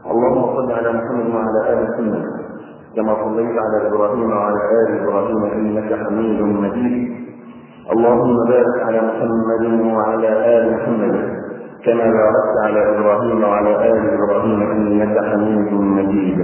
اللهم صل على محمد وعلى آل محمد كما صليت على إبراهيم وعلى آل إبراهيم إنك حميد مجيد. اللهم بارك على محمد وعلى آل محمد كما باركت على إبراهيم وعلى آل إبراهيم إنك حميد مجيد.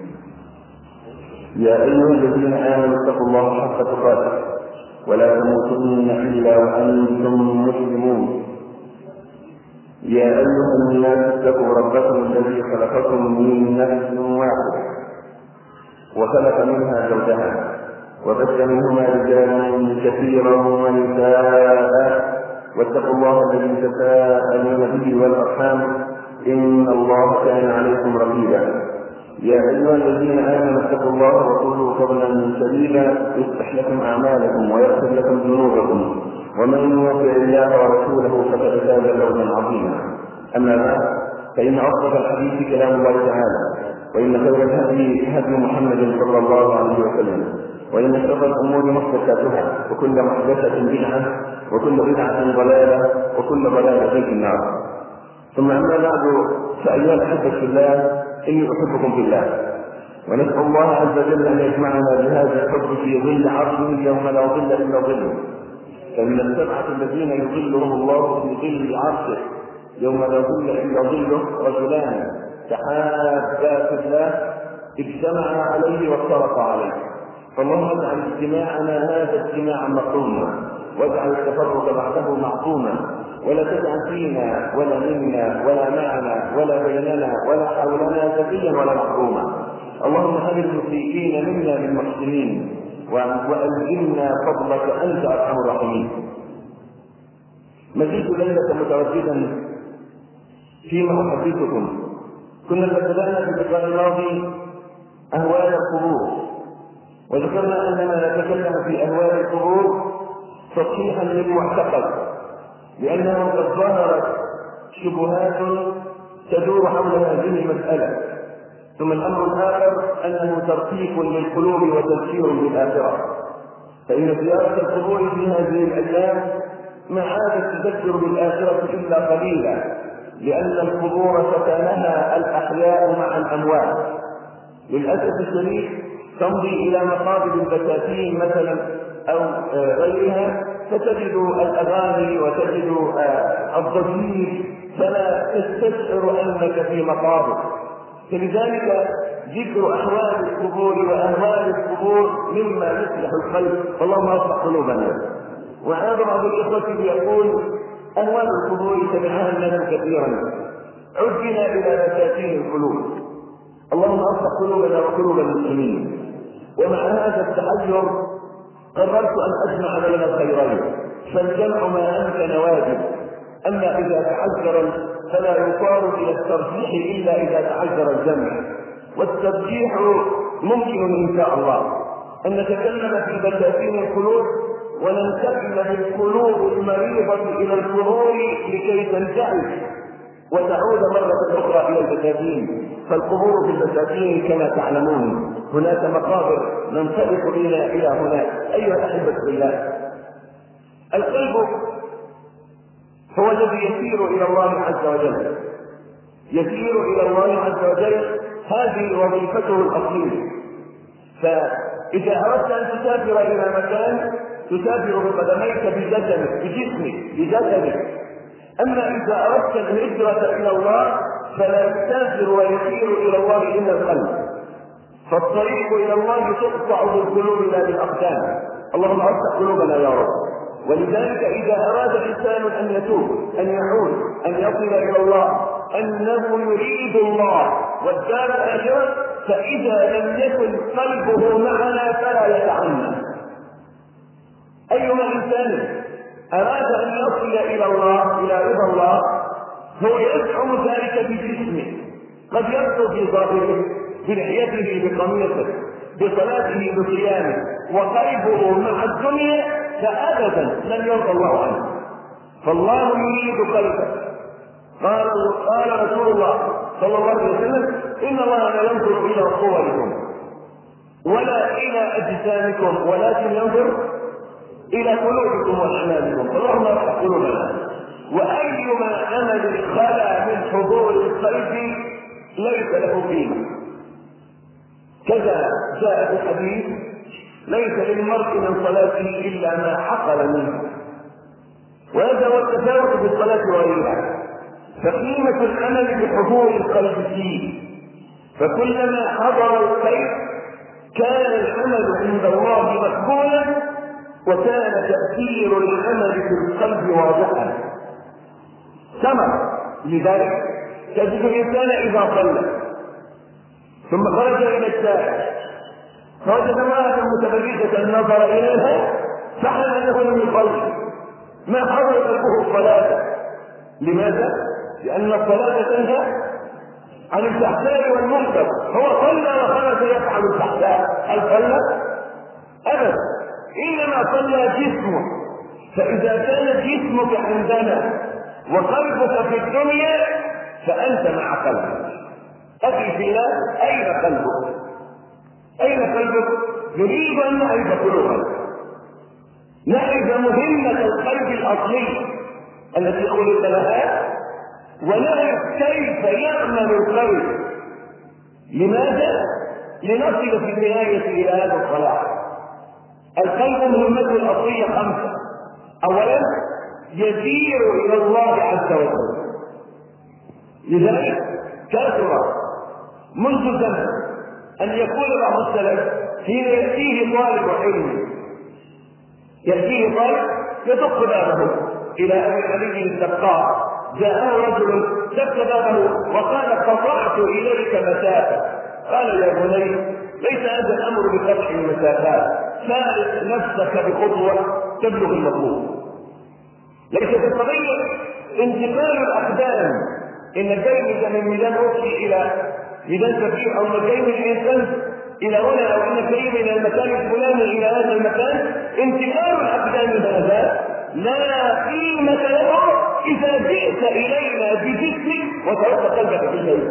يا أيها الذين آمنوا اتقوا الله حق تقاته ولا تموتن إلا وأنتم مسلمون. يا أيها الناس اتقوا ربكم الذي خلقكم من نفس واحدة وخلق منها زوجها وبث منهما رجالا كثيرا ونساء واتقوا الله الذي تساءلون به والأرحام إن الله كان عليكم رقيبا. يا أيها الذين آمنوا اتقوا الله وقولوا قولا سديدا يصلح لكم أعمالكم ويغفر لكم ذنوبكم ومن يطع الله ورسوله فقد فاز فوزا عظيما. أما بعد فإن أصدق الحديث كلام الله تعالى وإن خير الهدي هدي محمد صلى الله عليه وسلم وإن شر الأمور محدثاتها وكل محدثة بدعة وكل بدعة ضلالة وكل ضلالة في النار. ثم أما بعد فأيها الأحبة في الله إني أحبكم في الله ونسأل الله عز وجل أن يجمعنا بهذا الحب في ظل عرشه يوم لا ظل إلا ظله. فمن السبعة الذين يظلهم الله في ظل عرشه يوم لا ظل إلا ظله رجلان تحابا في الله اجتمعا عليه وافترقا عليه. فاللهم اجعل اجتماعنا هذا اجتماعا مقروما واجعل التفرق بعده معصوما ولا تجعل فينا ولا منا ولا معنا ولا بيننا ولا حولنا سبيا ولا محروما. اللهم هب المسيئين منا بالمحسنين وألزمنا فضلك أنت أرحم الراحمين. مزيد ليلة مترددا فيما أحدثكم. كنا قد بدأنا في اللقاء الماضي أهوال القبور وذكرنا أننا نتكلم في أهوال القبور تصحيحا للمعتقد لأنه قد ظهرت شبهات تدور حول هذه المسألة. ثم الأمر الآخر أنه ترتيب للقلوب وتذكير بالآخرة. فإن زيارة القبور في هذه الأيام ما عادت تذكر بالآخرة إلا قليلا لأن القبور سكنها الأحياء مع الأموات. للأسف الشديد تمضي إلى مقابر البساتين مثلا أو غيرها فتجد الأغاني وتجد الضجيج فلا تستشعر أنك في مقابر. فلذلك ذكر أحوال القبور وأهوال القبور مما يصلح القلب. اللهم اصلح قلوبنا. وهذا بعض الإخوة يقول أهوال القبور سمعها الناس كثيرا عدنا إلى بساتين القلوب. اللهم اصلح قلوبنا وقلوب المسلمين. ومع هذا التحذر قررت أن أجمع بين الخيرين فالجمع ما أمكن واجب. أما إذا تعذر فلا يصار إلى الترجيح إلا إذا تعذر الجمع. والترجيح ممكن إن شاء الله أن نتكلم في بساتين القلوب وننتقل بالقلوب المريضة إلى القبور لكي تنتعش وتعود مرة أخرى إلى البساتين. فالقبور في البساتين كما تعلمون هناك مقابر ننطلق بنا إلى هناك. أيها الأحبة بالله، القلب هو الذي يسير إلى الله عز وجل، يسير إلى الله عز وجل. هذه وظيفته الأصلية. فإذا أردت أن تسافر إلى مكان تسافر بقدميك بجسدك. أما إذا أردت الهجرة إلى الله فلا يسافر ويسير إلى الله إلا القلب. فالطريق إلى الله تقطع بالقلوب لا بالأقدام. اللهم افتح قلوبنا يا رب. ولذلك إذا أراد الإنسان أن يتوب أن يعود أن يصل إلى الله أنه يريد الله والدار الآخرة فإذا لم يكن قلبه معنا فلا يتعنى. أيما إنسان أراد أن يصل إلى الله إلى رضا الله هو يزعم ذلك بجسمه، قد يبدو في ظاهره بلحيته بقميصه بصلاته بصيامه وقلبه مع الدنيا فأبدا لن يرضى الله عنه. فالله يريد قلبه. قال رسول الله صلى الله عليه وسلم إن الله لا ينظر إلى صوركم ولا إلى أجسامكم ولكن ينظر إلى قلوبكم وأعمالكم. اللهم افتح قلوبنا. وأيما عمل خلا من حضور القلب ليس له قيمة. كذا جاء في الحديث: ليس للمرء من صلاته إلا ما حصل منه. وهذا هو التفاوت في الصلاة وغيرها. فقيمة العمل بحضور القلب فيه، فكلما حضر القلب كان العمل عند الله مقبولا، وكان تأثير العمل في القلب واضحا. ثمر لذلك تجد الإنسان إذا صلى ثم خرج إلى الشارع فوجد امرأة متبرجة نظر إليها فحل أنه لم يصلي، ما حضر قلبه الصلاة. لماذا؟ لأن الصلاة تنهى عن الفحشاء والمنكر. هو صلى وخرج يفعل الفحشاء، هل صلى؟ أبدا، إنما صلى جسمه. فإذا كان جسمك عندنا وقلبك في الدنيا فأنت مع قلبك. أخي في الله، أين قلبك؟ أين قلبك؟ نريد أن نعرف قلوبك، نعرف مهمة القلب الأصلي التي خلق لها، ونعرف كيف يعمل القلب. لماذا؟ لنصل في النهاية إلى هذا الصلاح. القلب مهمته الأصلية 5. أولا، يسير إلى الله عز وجل. لذلك كثر منذ زمن أن يقول بعض السلف حين يأتيه طالب علم، يأتيه طالب يدق بابه إلى أبي علي الدقاق، جاءه رجل دق بابه وقال: قطعت إليك مسافة. قال: يا بني، ليس هذا الأمر بقطع المسافات، فارق نفسك بخطوة تبلغ المطلوب. ليس القضية انتقال الأقدام، إن جاي من ميدان روسي إلى ميدان سفير، أو مكان الإنسان إلى هنا، أو إن جاي من المكان الفلاني إلى هذا المكان. انتقال الأقدام هذا لا قيمة له إذا جئت إلينا بجسمك وتركت قلبك في شيء.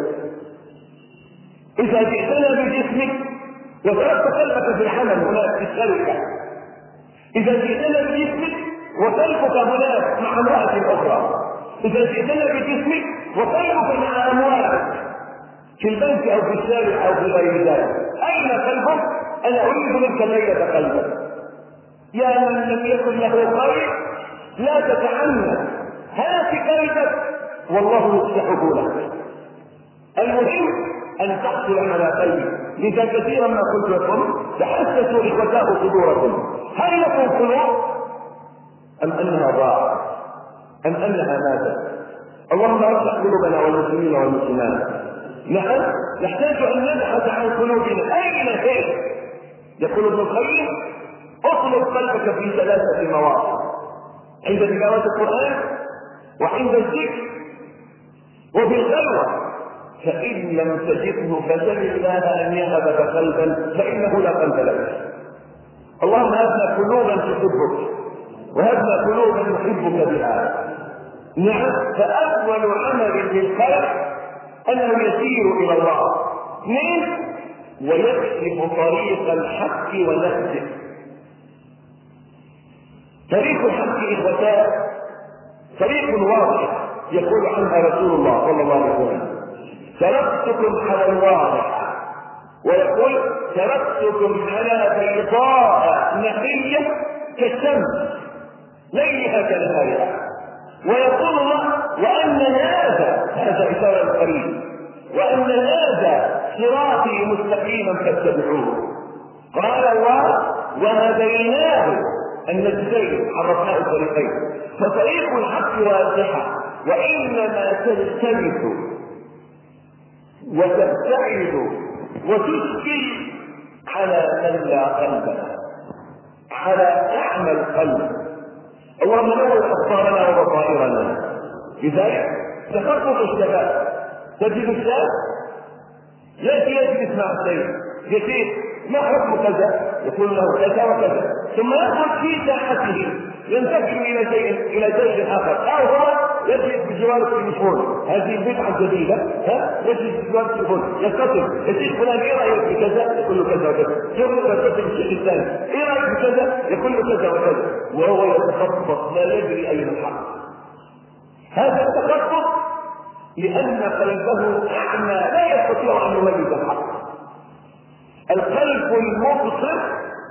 إذا جئتنا بجسمك وتركت قلبك في الحمل هناك في الشركة، إذا جئتنا بجسمك وقلبك هناك مع امرأة أخرى، إذا جئتنا بجسمك وقلبك مع أموالك في البنك أو في الشارع أو في غير ذلك، أين قلبك؟ أنا أريد منك ليلة قلبك. يا من لم يكن له قلب لا تتعنى، هات قلبك والله يصلحه لك. المهم أن تحصل على قلبك. لذا كثيرا ما قلت لكم: تحسسوا إخوتاه صدوركم، هل لكم قلوب أم أنها ضاعت أم أنها ماتت؟ اللهم اصلح قلوبنا والمسلمين والمسلمات. نحن نحتاج أن نبحث عن قلوبنا أين هي. يقول ابن القيم: اطلب قلبك في 3 مواضع: عند تلاوة القرآن، وعند الذكر، وفي الخلوة. فإن لم تجده فسل الله أن يهبك قلبا فإنه لا قلب لك. اللهم هبنا قلوبا تحبك، وهبنا قلوبا نحبك بها. نعم، فأول عمل للقلب أنه يسير إلى الله. 2، ويكشف طريق الحق ونهجه. طريق الحق إخوتان طريق واضح يقول عنها رسول الله صلى الله عليه وسلم: تركتكم على الواضح، ويقول: تركتكم على بيضاء نقية كالشمس ليلها كنهارها. ويقول الله: وأن هذا إشارة قريب، وأن هذا صراطي مستقيما فاتبعوه. قال الله: وهديناه النجدين، عرفناه الطريقين. فطريق الحق واضحة، وإنما تلتمس وتبتعد وتشكل على من لا قلب له، على أعمى القلب. اللهم نور أبصارنا وبصائرنا. لذلك تخطط الشباب، تجد الشاب يأتي يجلس مع السيد: يا شيخ ما حكم كذا؟ يقول له كذا وكذا، ثم يخرج في ساحته ينتقل إلى شيء آخر، أو هو يجلس بجوار التليفون، هذه البدعة الجديدة، يجلس بجوار التليفون يتصل: يا شيخ فلان إيه رأيك بكذا؟ يقول له كذا وكذا. ثم يتصل بالشيخ الثاني: إيه رأيك بكذا؟ يقول له كذا وكذا، وهو يتخبط لا يدري أين الحق. هذا التخبط لأن قلبه أعمى لا يستطيع أن يميز الحق. القلب المبصر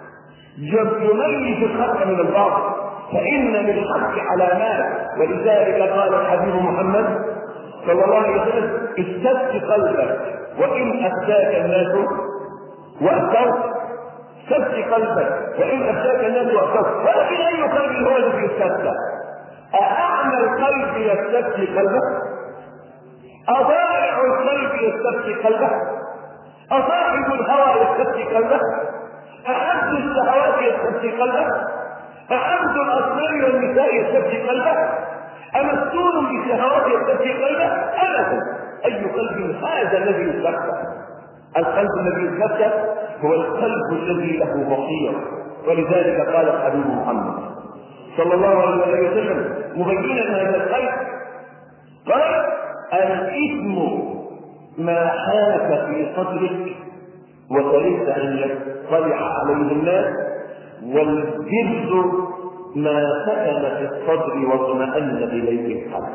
يميز الحق من الباطل، فإن للحق علامات، ولذلك قال الحبيب محمد صلى الله عليه وسلم: استفت قلبك وإن أفتاك الناس وأفتوك. استفت قلبك وإن أفتاك الناس وأفتوك. ولكن أي قلب هو الذي يستفتى؟ أأعمى القلب يستفتي قلبه؟ أضائع القلب يستفتي قلبه؟ أصاحب الهوى يستفتي قلبه؟ أعبد الشهوات يستفتي قلبه؟ أعبد الأصنام والنساء يستفتي قلبه؟ أمسون بشهوات يستفتي قلبه؟ أبدا. أي قلب هذا الذي يستفتى؟ القلب الذي يستفتى هو القلب الذي له بصيرة. ولذلك قال الحبيب محمد صلى الله عليه وسلم مبينا هذا القلب، قال: الإثم ما حاك في صدرك وكرهت أن يطلع عليه الناس، والجد ما سكن في الصدر واطمأن إليه القلب.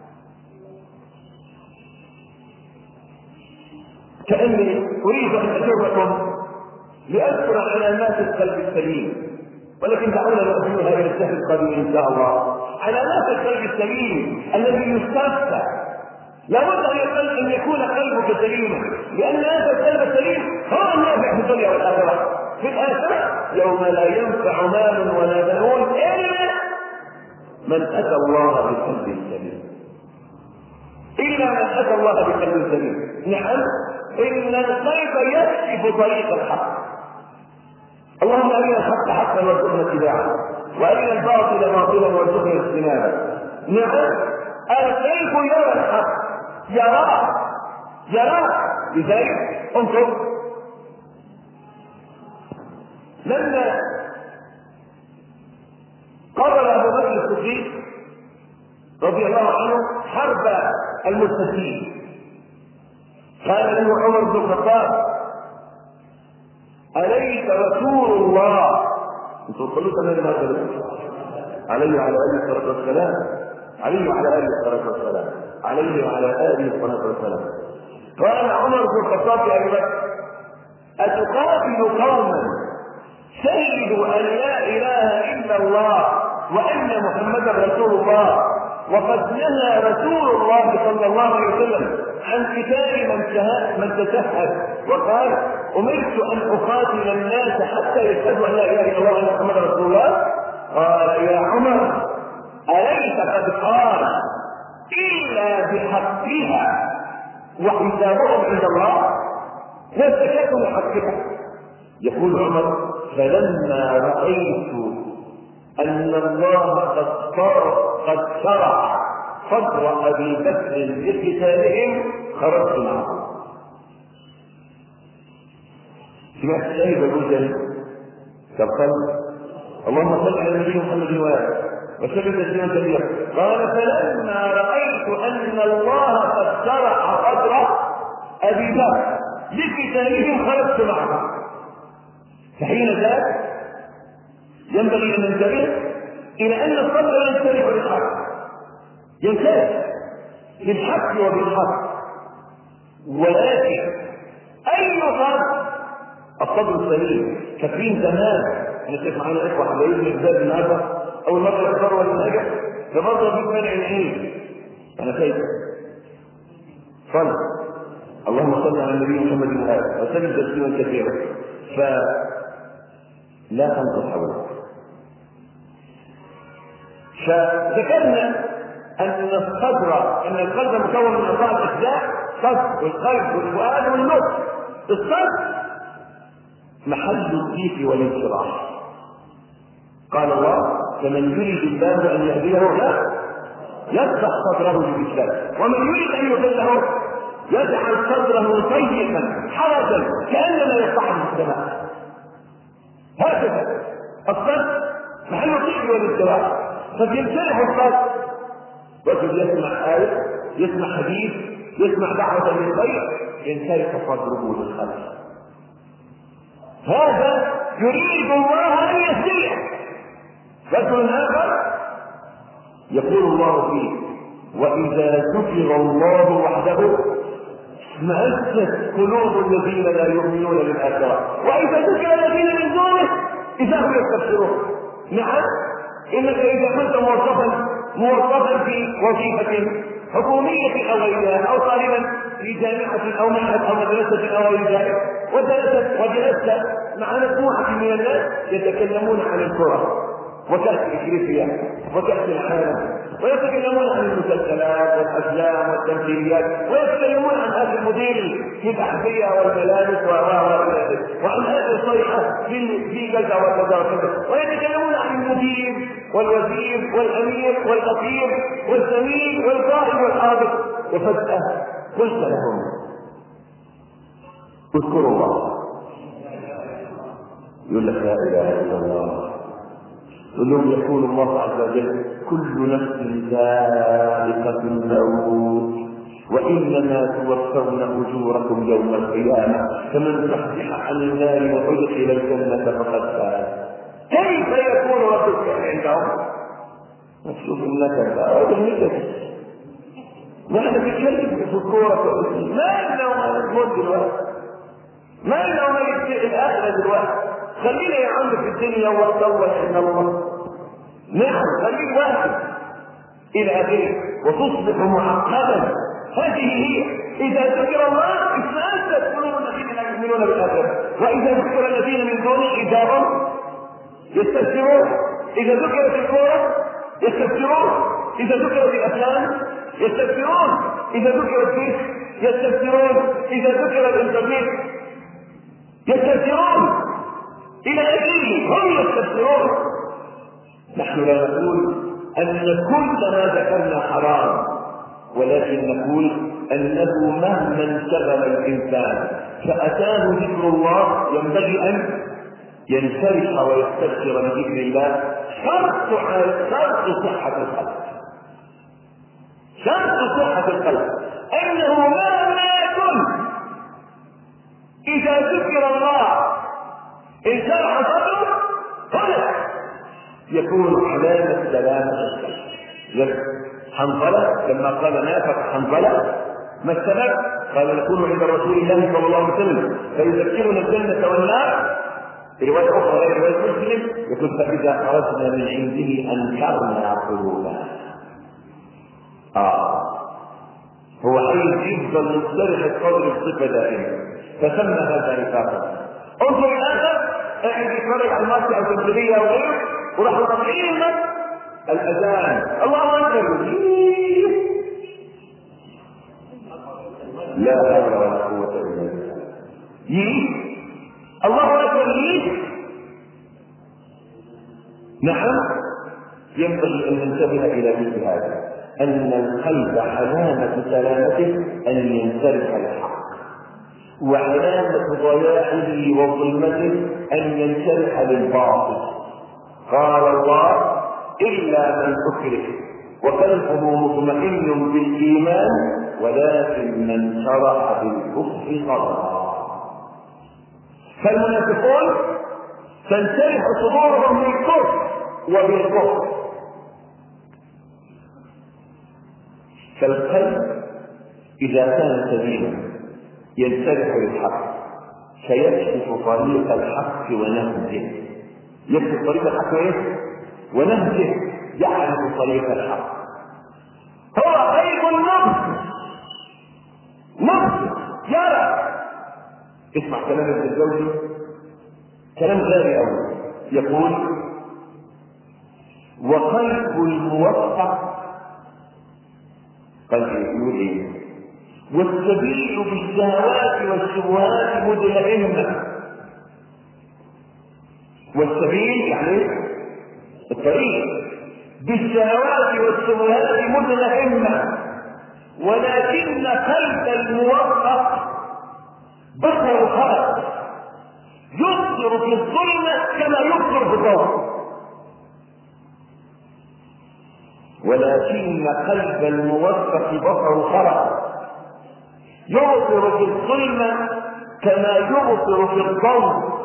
كأني أريد أن أجركم لأذكر علامات القلب السليم، ولكن دعونا نؤمنها إلى الشهر القادم إن شاء الله. علامات القلب السليم الذي يستفتى، لابد أن يكون قلبك سليما، لأن هذا القلب السليم هو النافع في الدنيا والآخرة. في الآخرة يوم لا ينفع مال ولا بنون إلا من أتى الله بقلب سليم. إلا من أتى الله بقلب سليم. نعم، إن القلب يكشف طريق الحق. اللهم أرنا الحق حقا وارزقنا اتباعه، وأرنا الباطل باطلا وارزقنا اجتنابه. نعم، القلب يرى الحق، يراه. لذلك انظر، لما قرر أبو بكر الصديق رضي الله عنه حرب المرتدين، قال له عمر بن الخطاب: أليس رسول الله، انتم تصلوا تمام هذا عليه وعلى آله الصلاة والسلام، عليه وعلى آله الصلاة والسلام، عليه وعلى آله الصلاة والسلام. قال عمر بن الخطاب يا أبي بكر: أتقاتل قوما شهدوا أن لا إله إلا الله وأن محمدا رسول الله، وقد نهى رسول الله صلى الله عليه وسلم عن قتال من تشهد، وقال: أمرت أن أقاتل الناس حتى يشهدوا أن لا إله إلا الله وأن محمدا رسول الله؟ قال: يا عمر، أليس قد قال إلا بحقها وحسابهم عند الله؟ واستكتوا بحقها. يقول عمر: فلما رأيت أن الله قد شرع صدر أبي بكر لقتالهم خرجت معه. سمعت الشيء بقول كالقلب. اللهم صل على النبي محمد وآله وسلم تسليما كثيرا. قال: فلما رأيت أن الله قد شرع صدر أبي بكر لقتالهم خرجت معه. فحين ذاك ينبغي أن ننتبه إلى أن الصدر ينشرح للحق، ينشرح للحق وبالحق. ولكن أي صدر؟ الصدر السليم. فاكرين زمان نشوف معانا إخوة حبايبنا الجداد النهارده أول مرة يختاروا المنهجة فبرضه في منع العين. أنا شايف صلى اللهم صل على النبي محمد وآله وسلم تسليما كثيرا. لا تنقص حولك. فذكرنا أن القلب مكون من 4 أجزاء: الصدر والقلب والفؤاد والنطق. الصدر محل الضيق والانشراح. قال الله: فمن يريد الله أن يهديه يفتح صدره للإسلام، ومن يريد أن يضله يجعل صدره ضيقا حرجا كأنما يصعد في السماء. هكذا الصدر محل الضيق والانشراح. فبينشرح الصدر، وقد يسمع آية، يسمع حديث، يسمع دعوة للخير، ينشرح صدره للخير. هذا يريد الله أن يهديه. رجل آخر يقول الله فيه: وإذا ذكر الله وحده اشمأزت قلوب الذين لا يؤمنون بالآخرة، وإذا ذكر الذين من دونه إذا هم يستبشرون. نعم، إنك إذا كنت موظفا في وظيفة حكومية أو غيرها، أو طالبا في جامعة أو معهد أو مدرسة أو غير ذلك، وجلست مع مجموعة من الناس يتكلمون عن الكرة وكأس إفريقيا وكأس العالم، ويتكلمون عن المسلسلات والأفلام والتمثيليات، ويتكلمون عن هذا المدير في الأحذية والملابس وعن هذه الصيحة في كذا وكذا وكذا، ويتكلمون عن المدير والوزير والأمير والأخير والزميل والقائد والحاضر. وفجأة قلت لهم اذكروا الله، يقول لك لا إله إلا الله، يقول لهم يقول الله عز وجل كل نفس ذائقة الموت وإنما توفون أجوركم يوم القيامة فمن زحزح عن النار وأدخل الجنة فقد فاز. كيف يكون ربك عندهم؟ نشوف النكد هذا النكد، نحن بنتكلم في الكورة ما لنا الموت دلوقتي، ما لنا الآخرة دلوقتي. خلينا يا عم في الدنيا وتطور ان الله. نعم، خليك واحد الى اخره وتصبح معقدا. هذه هي اذا ذكر الله اشمأزت قلوب الذين لا يؤمنون بالاخره، واذا ذكر الذين من دونه اذا هم يستبشرون. اذا ذكرت الكوره يستبشرون، اذا ذكرت الافلام يستبشرون، اذا ذكر الفيس يستبشرون، اذا ذكر الانترنت يستبشرون، إلى أجله هم يستبشرون. نحن لا نقول أن كل ما ذكرنا حرام، ولكن نقول أنه مهما انشغل الإنسان فأتاه ذكر الله ينبغي أن ينشرح ويستبشر بذكر الله. شرط صحة القلب، شرط صحة القلب أنه مهما يكن إذا ذكر الله انشرح صدره هنا يكون علامة سلامة القلب. حنظلة لما قال نافق حنظلة ما السبب؟ قال نكون عند رسول الله صلى الله عليه وسلم فيذكرنا الجنة والنار. في رواية أخرى غير رواية مسلم يقول فإذا خرجنا من عنده أنكرنا قلوبنا. هو عايز يفضل مسترخي الصدر بصفة دائمة، فسمى هذا نفاقا. انظر الآخر قاعد يتفرج على الماتش أو التمثيلية أو غيره وراح يطلعين الأذان الله أكبر، لا حول ولا قوة إلا بالله، الله أكبر. نعم، ينبغي أن ننتبه إلى مثل هذا، أن القلب علامة سلامته أن ينشرح الحق، وعلامة ضياعه وظلمته أن ينشرح للباطل. قال الله إلا من أكره وقلبه مطمئن بالإيمان ولكن من شرح بالكفر صدرا. فالمنافقون تنشرح صدورهم بالكفر وبالكفر، فالقلب إذا كان سليما ينشرح للحق فيكشف طريق الحق ونهجه، يكشف طريق الحق ونهجه، يعرف طريق الحق. هو قلب مبصر يرى. اسمع كلام ابن الجوزي، كلام غالي قوي، يقول وقلب الموفق قلب يقول ايه؟ والسبيل بالشهوات والشبهات مدلئمة. والسبيل يعني الطريق بالشهوات والشبهات مدلئمة، ولكن قلب الموفق بصر خلق يبصر في الظلمة كما يبصر في الضوء. ولكن قلب الموفق بصر خلق يبصر في الظلمة كما يبصر في الضوء.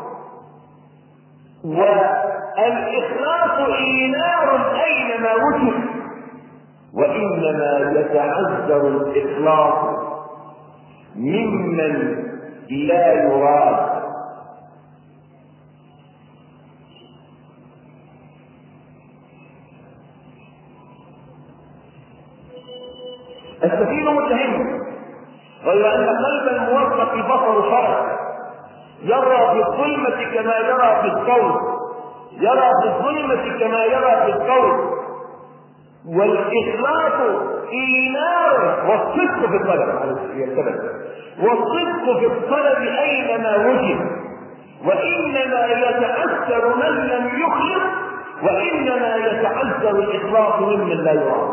والإخلاص إينار أينما وجد، وإنما يتعذر الإخلاص ممن لا يراد. السفيه متهم، غير أن قلب الموفق بصر شرع يرى في الظلمة كما يرى في الضوء، يرى في الظلمة كما يرى في الضوء. والإخلاص إيمان والصدق في الطلب، والصدق في الطلب أينما وجد، وإنما يتأثر من لم يخلص، وإنما يتعذر الإخلاص ممن لا يراد.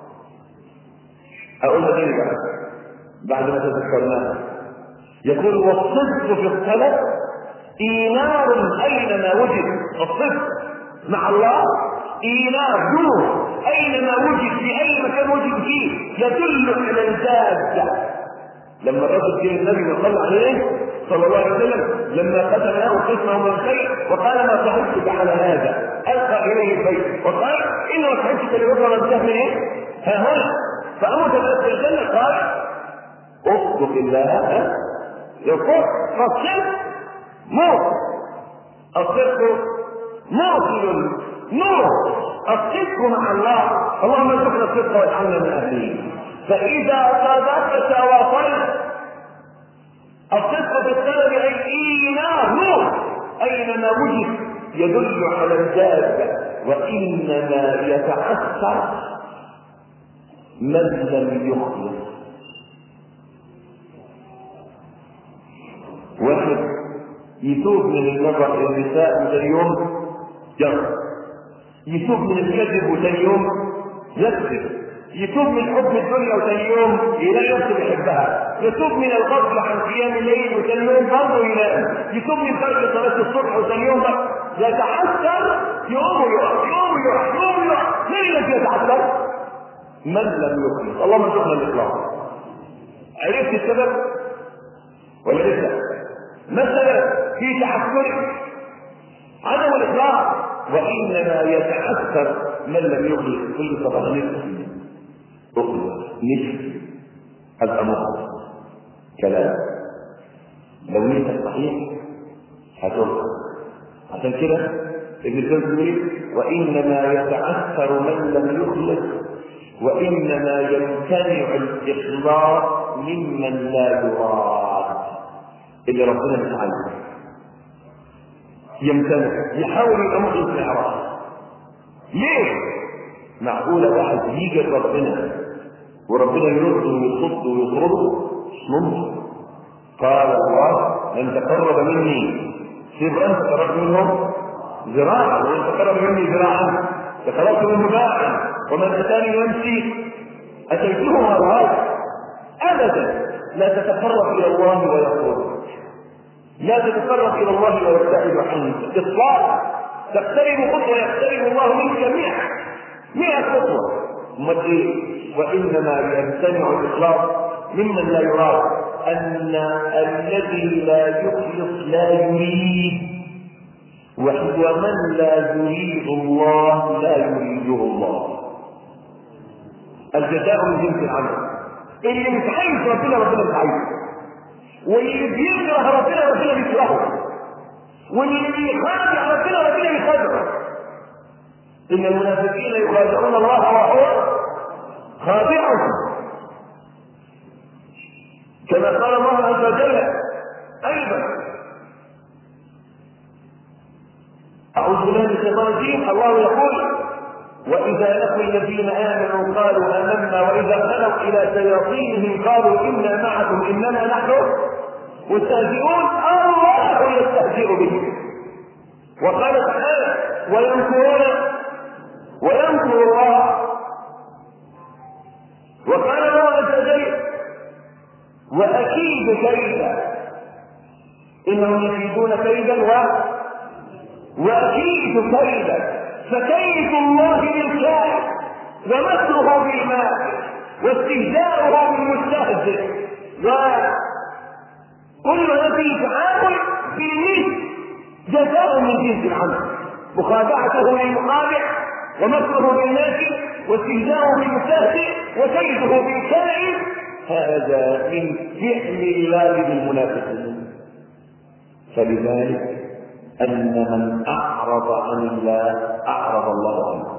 أقول لك إيه بعد ما تذكرناه؟ يقول والصدق في الطلب إينار أينما وجد. الصدق مع الله إينار نور أينما وجد، في أي مكان وجد فيه، يدل على الجادة. لما الرجل جاء النبي وصلى عليه صلى الله عليه وسلم لما قتل له قسمه من الخير وقال ما صحبتك على هذا، ألقى إليه البيت وقال إن صحبتك لأخرى من سهم إيه؟ ها هنا فأموت في الجنة. قال اصدق الله يقول فالصدق موت، الصدق موصل نور، الصدق مع الله. اللهم ارزقنا الصدق واجعلنا من اهله. فاذا صدقت وصلت، الصدق في الطلب اي ايمان نور اينما وجد يدل على الجاده، وانما يتعثر من لم يخلص. واحد يتوب من النظر الى النساء وثاني يوم يغضب، يتوب من الكذب وثاني يوم يكذب، يتوب من حب الدنيا وثاني يوم ينام يحبها، يتوب من الغفله عن قيام الليل وثاني يوم برضه ينام، يتوب من ترك صلاه الصبح وثاني يوم يتعثر، يقوم يقع. من الذي يتعثر؟ من لم يخلص. اللهم ارزقنا الاخلاص. عرفت السبب ولا لسه؟ ما السبب في تعثرك؟ عدم الاخلاص. وانما يتعثر من لم يخلص. كل صباح نفسي نفسي ابقى مخلص. كلام لو نيتك صحيح هتوصل. عشان كده ابن الجوزي وانما يتعثر من لم يخلص، وانما يمتنع الاخلاص ممن لا يراد. اللي ربنا مش عايزه يمتنع، يحاول يبقى مخلص ما يعرفش. ليه؟ معقوله واحد يجي لربنا وربنا يرد ويصد ويطرده؟ مش ممكن. قال الله من تقرب مني شبرا تقرب منه ذراعا، ومن تقرب مني ذراعا تقربت منه باعا، ومن اتاني يمشي اتيته هرولة. ابدا لا تتقرب الى الله ويقرب، لا تتقرب الى الله ويبتعد عنك اطلاقا. تقترب خطوه يقترب الله منك 100 خطوه. وانما يمتنع الاخلاص ممن لا يراد، ان الذي لا يخلص لا يريد، ومن لا يريد الله لا يريده الله. الجزاء من جنس العمل. اللي مش عايز ربنا مش عايزه، واللي بيكره ربنا بيكرهه، واللي بيخادع ربنا بيخادعه. ان المنافقين يخادعون الله وهو خادعهم، كما قال الله عز وجل ايضا. اعوذ بالله من الشيطان الرجيم. الله يقول واذا لقوا الذين امنوا قالوا امنا، واذا خلوا الى شياطينهم قالوا انا معكم انما نحن مستهزئون. الله يستهزئ بهم. وقال تعالى ويمكر الله. وقال الله عز وجل واكيد كيدا، انهم يكيدون كيدا واكيد كيدا. فكيد الله بالكائد ومكره بالماء واستهزاؤه بالمستهزئ، وكل هذه تعامل بالمثل جزاء من جنس العمل. مخادعته للمخادع ومكره بالناس واستهزاؤه بالمستهزئ وكيده بالكائن، هذا من فعل الله بالمنافقين. فلذلك أن من أعرض عن الله أعرض الله عنه.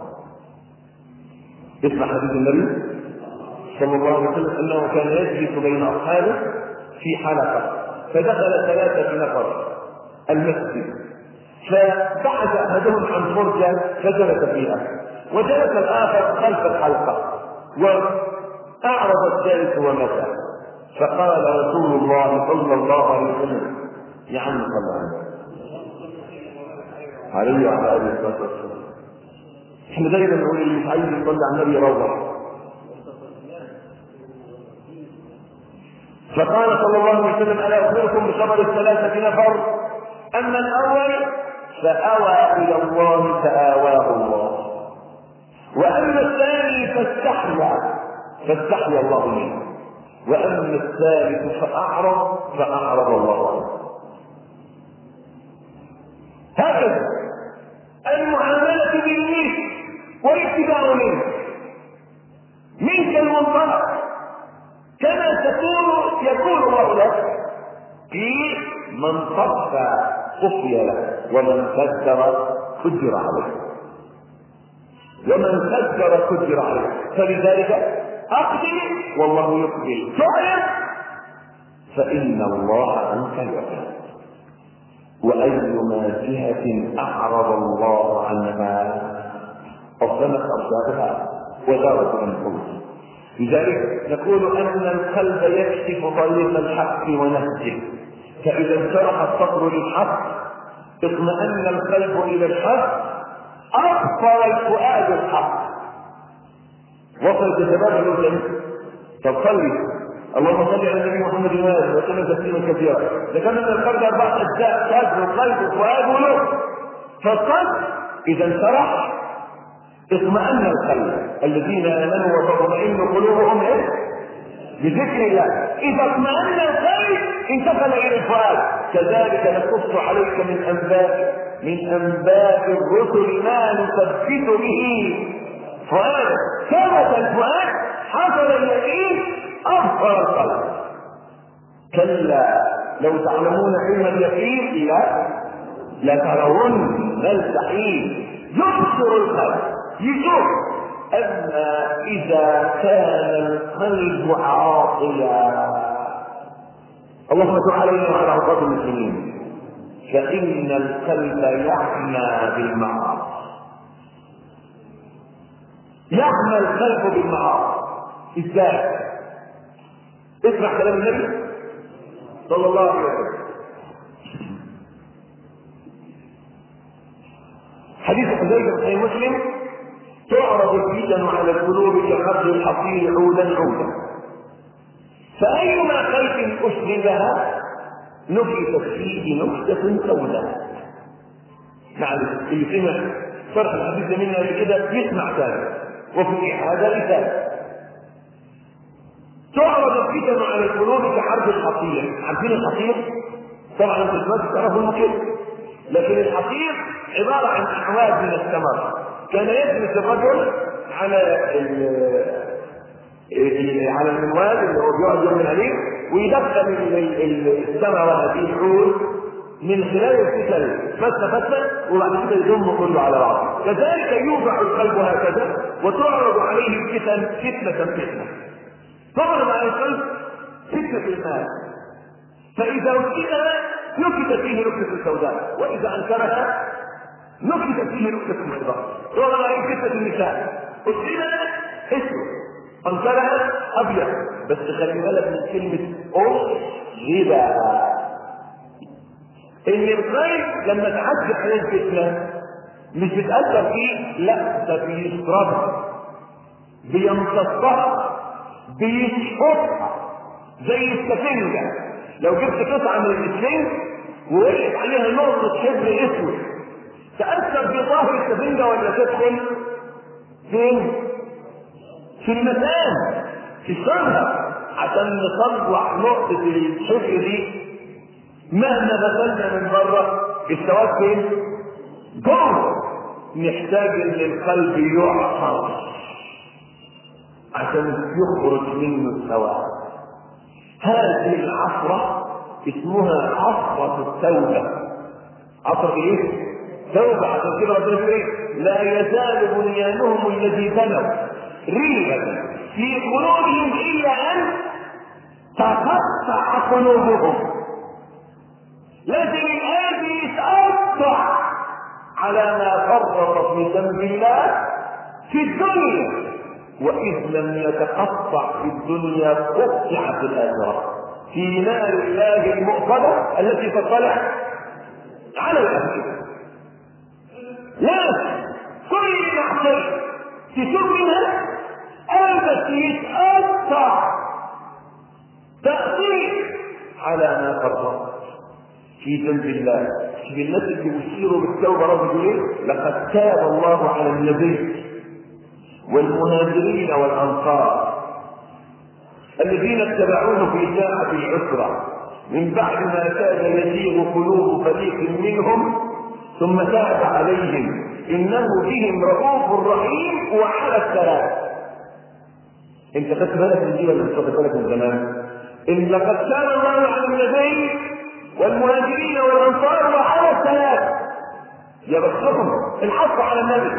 اسمع حديث النبي صلى الله عليه وسلم أنه كان يجلس بين أصحابه في حلقة، فدخل 3 نفر المسجد، فبحث أحدهم عن فرجة فجلس فيها، وجلس الآخر خلف الحلقة، وأعرض الثالث ومشى. فقال رسول الله صلى الله عليه وسلم: يا عم صلى عليه وعلى آله الصلاة والسلام. احنا دايما نقول اللي مش عايز يصلي على النبي يروح. فقال صلى الله عليه وسلم: ألا أخبركم بخبر 3 نفر؟ أما الأول فأوى إلى الله فآواه الله، وأما الثاني فاستحيا الله منه، وأما الثالث فأعرض الله عنه. هكذا المعاملة بالنيس والاتباع منك المنطلق، كما يكون الله لك في من خفي له، ومن قدر عليه. فلذلك أقبل والله يقبل، تعلم فإن الله عنك يعلم. وأيما جهة أعرض الله عنها أصلت أرشادها وزارت أنفسها. لذلك نقول أن القلب يكشف طريق الحق ونهجه، فإذا انشرح الصدر للحق اطمأن القلب إلى الحق، أبصر الفؤاد الحق. وصلت الشباب الأولى فصلي اللهم صل على النبي محمد وسلم تسليما كثيرا. ذكرنا ان القلب 4 اجزاء: صدر وقلب وفؤاد ولب. فالصدر اذا انشرح اطمأن القلب، الذين امنوا وتطمئن قلوبهم بذكر الله. اذا اطمأن القلب انتقل الى الفؤاد. كذلك نقص عليك من انباء الرسل ما نثبت به فؤاد. ثبت الفؤاد، حصل اليقين، أبصر القلب. كلا لو تعلمون علم اليقين لا ترون الجحيم. يبصر القلب، يشوف. أما إذا كان القلب عاطلا، اللهم صل علينا وعلى أوقات المسلمين، فإن القلب يعمى بالمعاصي. يعمى القلب بالمعاصي. ازاي؟ اسمع كلام النبي صلى الله عليه وسلم. حديث حذيفة في مسلم: تعرض الفتن على القلوب كحبل الحصير عودا عودا، فأيما قلب أشربها نكتت فيه نكتة سوداء. معلش اللي سمع شرح الحديث منا كده يسمع ثاني، وفي هذا رسالة. تعرض الفتن على القلوب كحرب الحصير. عارفين الحصير؟ طبعا انتم دلوقتي تعرفوا المكيف، لكن الحصير عبارة عن أحواز من الثمر. كان يجلس الرجل على المنوال اللي هو بيقعد يعمل عليه، ويدخل الثمرة هذه الحوز من خلال الفتن فتلة، وبعد كده يضم كله على بعض. كذلك يوضع القلب هكذا، وتعرض عليه الفتن فتنة. تعرض على القلب فتنة المال، فإذا وجدها نكتت فيه نكتة سوداء، وإذا أنكرها نكتت فيه نكتة بيضاء. تعرض عليه فتنة النساء، وجدها اسود، أنكرها أبيض. بس خلي بالك من كلمة غيبة، إن القلب لما تعدي عليه الفتنة مش بتأثر فيه، لا، ده بيشربها، بيمتصها، بيشفطها زي السفنجة. لو جبت قطعة من السفنج ووقعت عليها نقطة حبر اسود، تأثر في ظاهر السفنجة ولا تدخل فين؟ في المكان، في الشرها، عشان نطلع نقطة الحبر دي. مهما غسلنا من بره السواد فين؟ جوه. نحتاج ان القلب يعصر عشان يخرج منه الثواب. هذه العصرة اسمها عصرة التوبة. عصرة ايه؟ توبة. عشان كده ربنا يقول ايه؟ لا يزال بنيانهم الذي بنوا ريبة في قلوبهم إلا أن تقطع قلوبهم. لازم الآن يتقطع على ما فرط في ذنب الله في الدنيا، وإذ لم يتقطع في الدنيا قطع في الآخرة في نار الله المؤقدة التي تطلع على الأفئدة. لا كل معصية تشوف منها أنت يتقطع تأثير على ما فرط في ذنب الله. في الناس اللي بيشيروا بالتوبة رب يقول ايه؟ لقد تاب الله على النبي والمهاجرين والأنصار الذين اتبعوه في ساعة العسرة من بعد ما كاد يزيغ قلوب فريق منهم ثم تاب عليهم إنه بهم رؤوف رحيم وعلى الثلاث. انت خدت بالك من دي ولا مش خدت بالك من زمان؟ إن لقد كان الله على النبي والمهاجرين والأنصار وعلى الثلاث. يبشرهم الحق على النبي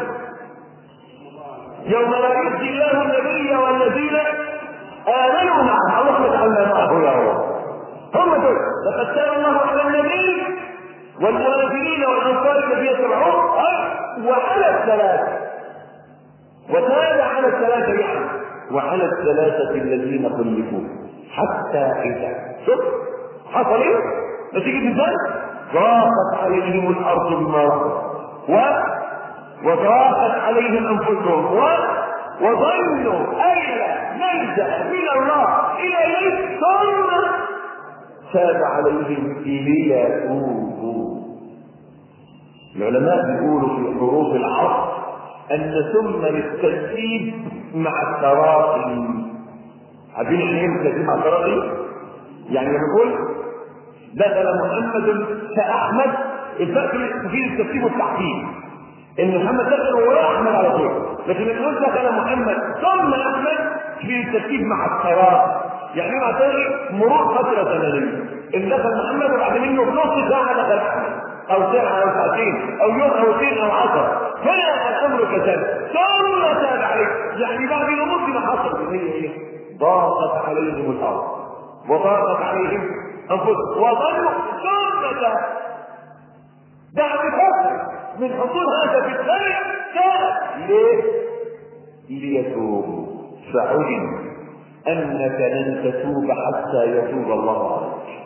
يوم لا يخزي الله النبي والذين آمنوا معه. اللهم اجعلنا معه يا رب. هم دول لقد كان الله على النبي والمهاجرين والأنصار الذين اتبعوه وعلى الثلاث. وتاب على الثلاثة يعني وعلى الثلاثة الذين خلفوا حتى إذا شوف حصل ايه؟ نتيجة ازاي؟ ضاقت عليهم الأرض بما رحبت وضاقت عليهم أنفسهم وظنوا ألا نلجأ من الله إلى إليه ثم تاب عليهم ليتوبوا. العلماء بيقولوا في حروف العصر أن ثم للترتيب مع التراخي. عارفين ايه الترتيب مع التراخي؟ يعني لما نقول دخل محمد كأحمد الفرق في الترتيب والتحكيم ان محمد دخل وهو احمد على طول، لكن لما نقول دخل محمد ثم احمد في الترتيب مع التراخي. يعني مع ذلك مرور فترة زمنية ان دخل محمد وبعد منه بنص ساعة دخل احمد او ساعة او ساعتين او يوم او اثنين او 10. هنا الامر كذلك ثم تاب عليه. يعني بعد الامور ما حصل هي ايه؟ ضاقت عليهم الارض وضاقت عليهم انفسهم وظنوا ثم تاب. بعد فترة من حصول هذا في الثانية كان ليه؟ ليتوبوا. فعلم انك لن تتوب حتى يتوب الله عليك.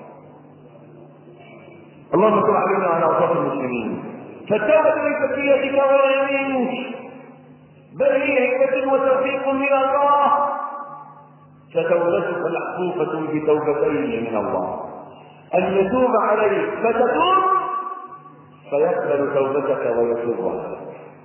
اللهم صل علينا وعلى اوصاف المسلمين. فالتوبة ليست في يدك ولا يمينك بل هي هبة وتوفيق من الله. فتوبتك محفوفة بتوبتين من الله ان يتوب عليك فتتوب فيقبل توبتك ويتوب عليك.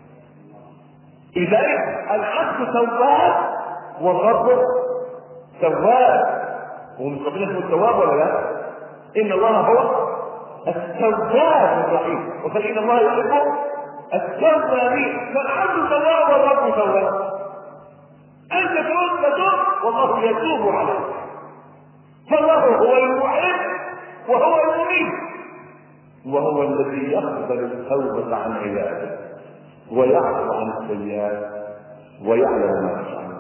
لذلك العبد تواب والرب تواب. ومن قبل اسمه التواب ولا لا؟ ان الله هو التواب الرحيم وفإن الله يحب التوابين. فالعبد تواب والرب تواب. انت تتوب والله يتوب عليك. فالله هو المحب وهو المميت وهو الذي يقبل التوبة عن عباده ويعفو عن السيئات ويعلم ما تفعل.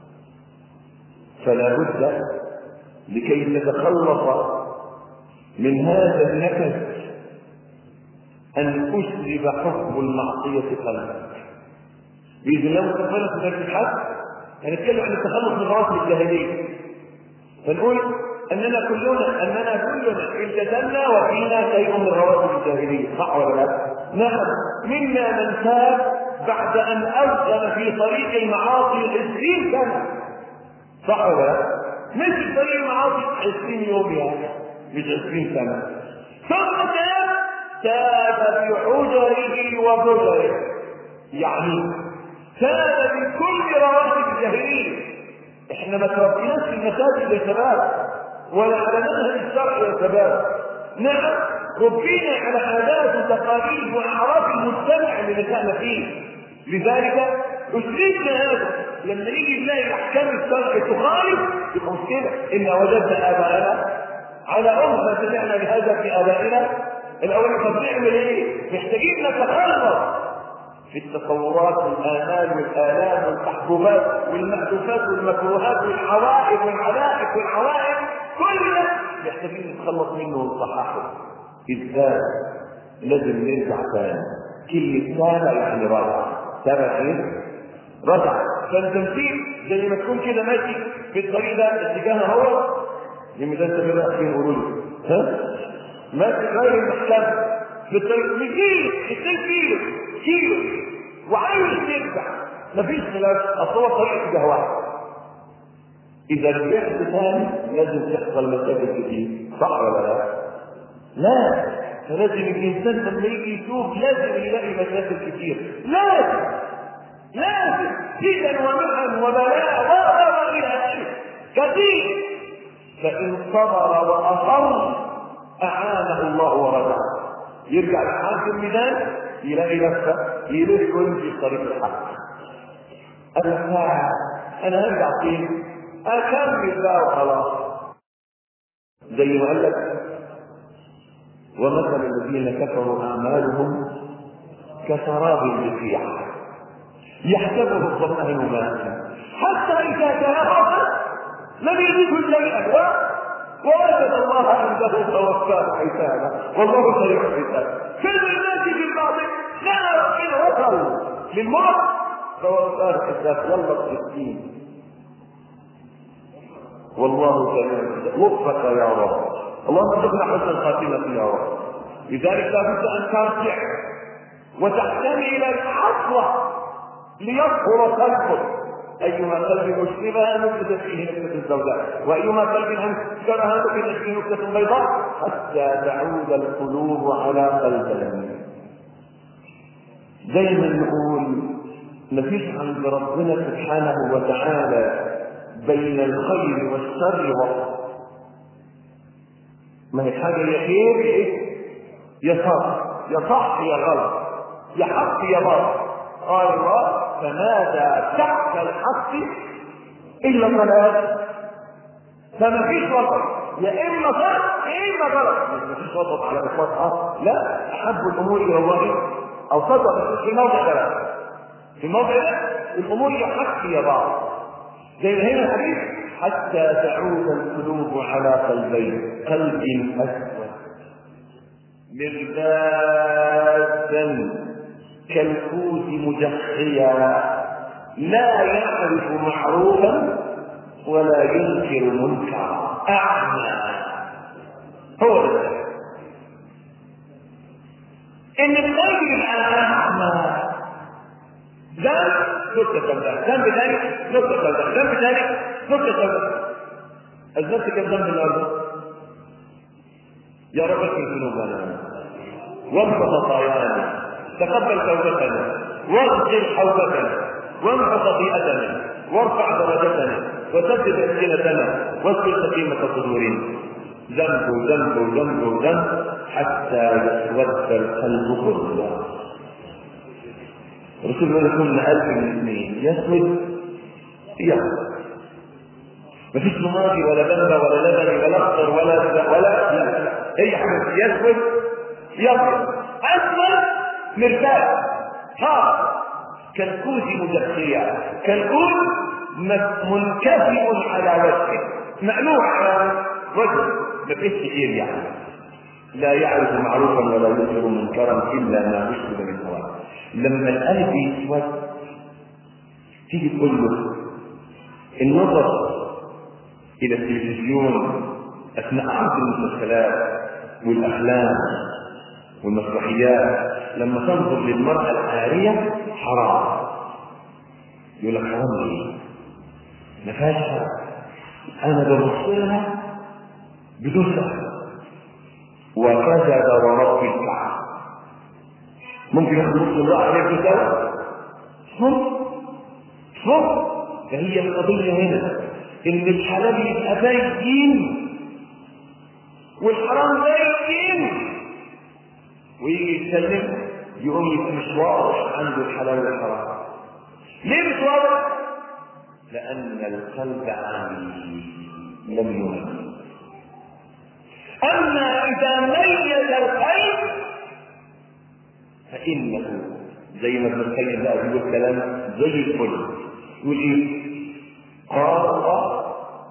فلا بد لكي تتخلص من هذا النكد ان اشرب حب المعصية قلبك. باذن الله سبحانه في درس الحج هنتكلم عن التخلص من رواتب الجاهلية. فنقول اننا كلنا التزمنا وفينا شيء من رواتب الجاهلية، صح ولا لا؟ نعم. منا من تاب بعد ان أوزن في طريق المعاصي 20 سنة، صح ولا لا؟ مش في طريق المعاصي 20 يوم يعني، مش 20 سنة. ثم تاب بحجره وبجره، يعني تاب من كل رواتب الجاهلية. احنا ما تربيناش في المساجد يا شباب ولا على منهج الشرع يا شباب. نعم ربينا على عادات وتقاليد واعراف المجتمع اللي نشأنا فيه. لذلك اشركنا هذا لما نيجي نلاقي الاحكام الشرعيه تخالف يبقى مشكله. ان وجدنا اباءنا على امه سمعنا بهذا في ابائنا الاول. طب نعمل ايه؟ محتاجين نتخلص في التصورات والآمال والآلام والمحبوبات والمألوفات والمكروهات والحوائج والعلائق والعوائق، كل ده محتاجين نتخلص منه ونصححه. إزاي؟ لازم نرجع تاني. كلمة تابع يعني رجع. تابع ايه؟ رجع. فالتمثيل زي ما تكون كده ماشي في الطريق ده اتجاهه هو لمدة تبقى فين قولوا لي ها؟ ماشي غير المحكم في الطريق 200 كيلو وعايز ترجع مفيش خلاف، اصل هو طريق اتجاه واحد. اذا رجعت ثاني لازم تحصل مشاكل كتير، صح ولا لا؟ لا، فلازم الانسان لما يجي يتوب لازم يلاقي مشاكل كتير، لازم فتن ومحن وبلاء الى اخره كثير. فان صبر واصر اعانه الله ورجعه. يرجع لحال الميدان يلاقي نفسه يلف ويمشي في طريق الحق. انا هرجع فين؟ اكمل بقى وخلاص. زي ما قال لك ومثل الذين كفروا اعمالهم كسراب بقيع يحسبه الظمآن ماء حتى اذا جاءه لم يجده شيئا ووجد الله عنده فوفاه حسابه والله سريع الحساب. كل الناس في الباطل لا ربنا وصل للموت فوفاه حساب يلا السكين والله سريع الحساب. لطفك يا رب، اللهم ارزقنا حسن الخاتمه يا رب. لذلك لابد ان ترجع وتحتمل العصوه ليظهر قلبك. أيما قلب أشربها نكتة فيه نكتة السوداء، وأيما قلب أنكرها نكتة فيه نكتة بيضاء حتى تعود القلوب على قلبها. دايما نقول مفيش عند ربنا سبحانه وتعالى بين الخير والشر وسط. ما هي حاجة يا خير يا شر، يا صح يا غلط، يا حق يا باطل. قال الله فماذا تحت الحق الا الضلال. فما فيش وسط، يا اما صح يا اما غلط. ما فيش وسط على اطلاق. لا، احب الامور الى الله او صدق في الموضع ده. في الموضع ده الامور يا حق يا باطل. زي ما هنا الحديث حتى تعود القلوب على قلبين، قلب اسود مربادا كالكوز مجخيا لا يعرف معروفا ولا ينكر منكرا، اعمى. هو ده ان الرجل اعمى ذنب نكته سوداء، ذنب ثاني نكته سوداء، ذنب ثاني نكته سوداء. اذنبت كم ذنب النهارده؟ يا رب اغفر ذنوبنا وامحو خطايانا، تقبل توبتنا واغفر حوبتنا وامحو خطيئتنا وارفع درجتنا وسدد ألسنتنا واغفر سقيمة صدورنا. ذنب حتى يسود القلب كله. رسول الله يقول قلب من اثنين يسود يسود، مفيش رمادي ولا بنبه ولا لبني ولا اخضر ولا لا، اي حاجه يسود يسود اسود مرتاح كالكوز مجخيا، كالكوز منكسر على وجهه، مقلوع على وجهه، مفيش كتير يعني. لا يعرف معروفا ولا ينكر منكرا الا ما يشبه من هواه. لما القلب يسود تيجي تقول له النظر الى التلفزيون اثناء عرض المسلسلات والافلام والمسرحيات، لما تنظر للمرأة العارية حرام. يقول لك حرام ليه؟ ما فيهاش حرام، انا ببص لها بدون سحر وكذب ورب الكعبة. ممكن ياخد نص الله عليك سوا صم. فهي القضية هنا ان الحلال يبقى باين والحرام باين، ويجي يتكلم يقوم يبقى مش واضح عنده الحلال والحرام. ليه مش واضح؟ لأن القلب عميق لم يميز. أما إذا ميز القلب فإنه زي ما ابن القيم بقى بيقول كلام زي الفل، يقول إيه؟ قال الله: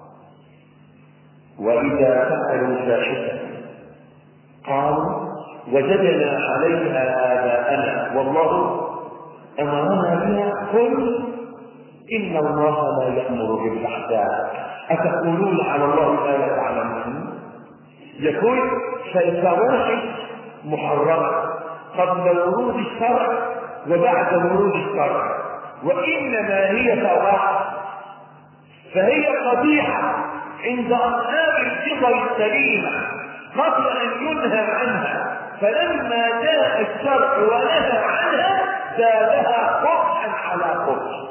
وإذا فعلوا فاحشة قالوا وجدنا عليها آباءنا والله أمرنا بها، قل إن الله لا يأمر بالفحشاء أتقولون على الله ما لا تعلمون. يقول فالفواحش محرمة قبل ورود الشرع وبعد ورود الشرع، وإنما هي فواحش، فهي قبيحة عند أصحاب الفطر السليمة قبل أن ينهى عنها، فلما جاء الشرع ونهى عنها زادها قبحا على قبح.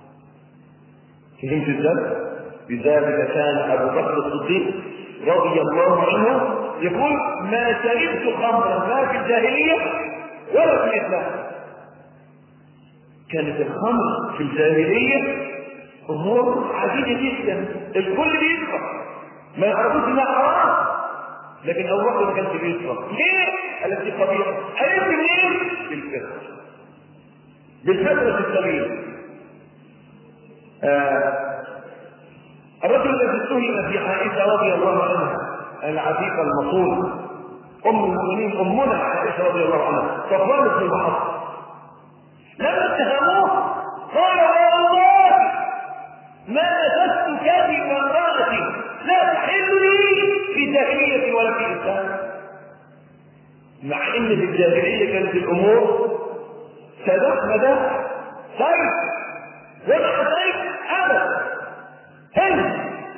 فهمت ازاي؟ لذلك كان أبو بكر الصديق رضي الله عنه يقول: ما شربت خمرا لا في الجاهلية ولا في الإسلام. كانت الخمر في الجاهلية امور عديده جدا، الكل بيشرب، ما يعرفوش انها حرام، لكن ابو بكر ما كانش بيشرب. ليه؟ قال لك دي قضيه عرفت منين؟ بالفتره السليمه. الرجل الذي اتهم في عائشه رضي الله عنها العتيقه المصونه ام المؤمنين امنا عائشه رضي الله عنها صفوان بن المعطل، لما اتهموه قال: والله ما نفست كذب امرأتي لا تحل لي في الجاهلية ولا في الإسلام. مع ان في الجاهلية كانت الامور سدح مدح سيف وضع سيف ابدا. هل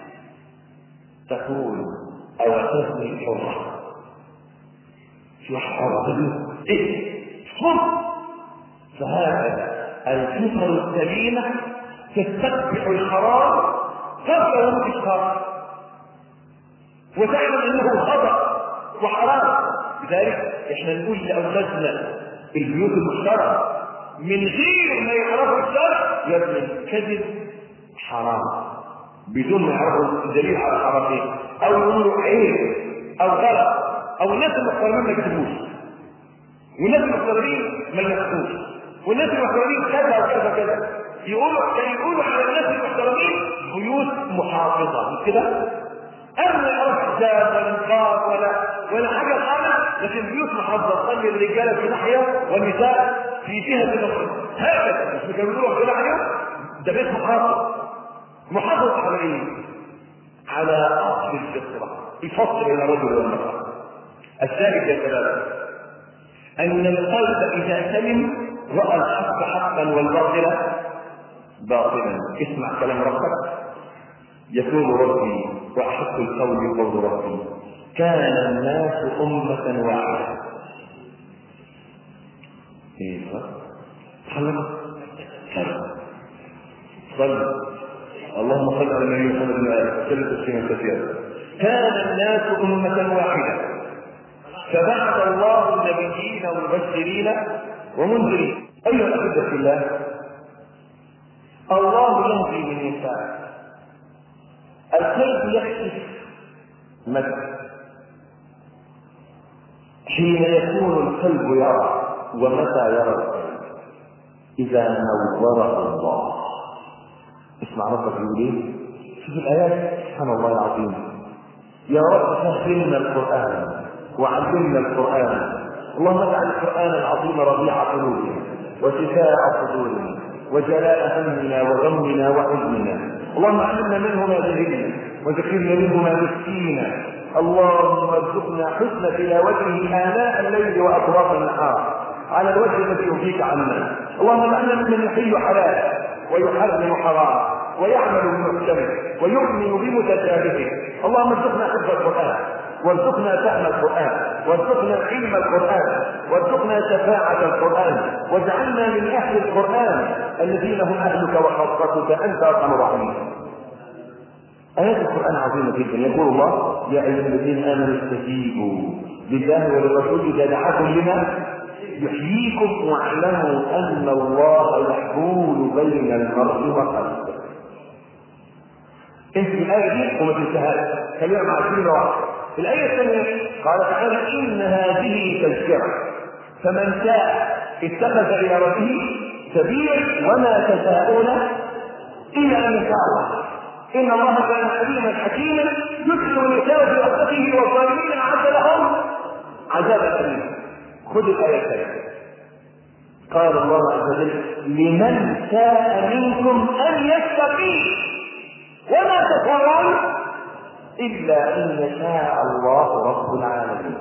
تقول او تزني الحرة في حرة ايه صف؟ فهذا الفطر السليمة تستقبح الحرام قبل ورود الشرع وتعلم انه خطأ وحرام. لذلك احنا نقول لاولادنا البيوت المحترمة من غير ما يعرفوا الشرع يا ابن الكذب حرام، بدون ما يعرفوا الدليل على حرامه او يقولوا عيب او غلط، او الناس المحترمين ما يكتبوش، والناس المحترمين ما ينفقوش، والناس المحترمين كذا وكذا كذا، يقولوا على الناس المحترمين بيوت محافظه مش كده؟ اما يعرف حساب ولا انقاذ ولا حاجه خالص، لكن بيوت محافظه تخلي الرجاله في ناحيه والنساء في جهه اخرى هكذا، مش بيقولوا في ناحيه، ده بيت محافظ على ايه؟ على اصل الفطره، الفصل بين الرجل والمراه. الثالث يا شباب ان القلب اذا سلم راى الحق حقا والباطل باطلا. اسمع كلام ربك: يقول ربي واحق القول قول ربي كان الناس امه واحده. ايه صل اللهم صل على النبي محمد وعلى اله وسلم كثيرا. كان الناس امه واحده فبعث الله النبيين والمبشرين ومنذرين. ايها الاحبه في الله، الله يهدي من يشاء. القلب يكشف متى؟ حين يكون القلب يرى. ومتى يرى القلب؟ اذا نوره الله. اسمع ربك يقول ايه في الايات، سبحان الله العظيم: يا رب فهمنا القران وعلمنا القران. اللهم اجعل القران العظيم ربيع قلوبنا وشفاء صدورنا وجلاء همنا وغمنا وحزننا. اللهم علمنا منه ما جهلنا وذكرنا منه ما نسينا. اللهم ارزقنا حسن تلاوته آناء الليل وأطراف النهار على الوجه الذي يرضيك عنا. اللهم اجعلنا ممن يحل حلال ويحرم حرام ويعمل بمحكمه ويؤمن بمتشابهه. اللهم ارزقنا حفظ القرآن وارزقنا فهم القرآن وارزقنا علم القرآن وارزقنا شفاعة القرآن واجعلنا من أهل القرآن الذين هم أهلك وخاصتك أنت أرحم الراحمين. آيات القرآن عظيمة جدا. يقول الله: يا أيها الذين آمنوا استجيبوا لله وللرسول إذا دعاكم لما يحييكم واعلموا أن الله يحول بين المرء وقلبه. انت الآية دي وما تنتهاش، خلينا مع كلمة واحدة. الآية الثانية قال تعالى إن هذه تذكرة فمن شاء اتخذ إلى ربه سبيلا وما تشاءون إلا أن يشاء الله إن الله كان عليما حكيما يدخل النساء في رحمته والظالمين أعد لهم عذابا أليما. خذ الآية الثانية قال الله عز وجل لمن شاء منكم أن يستقيم وما تشاءون إلا أن يشاء الله رب العالمين.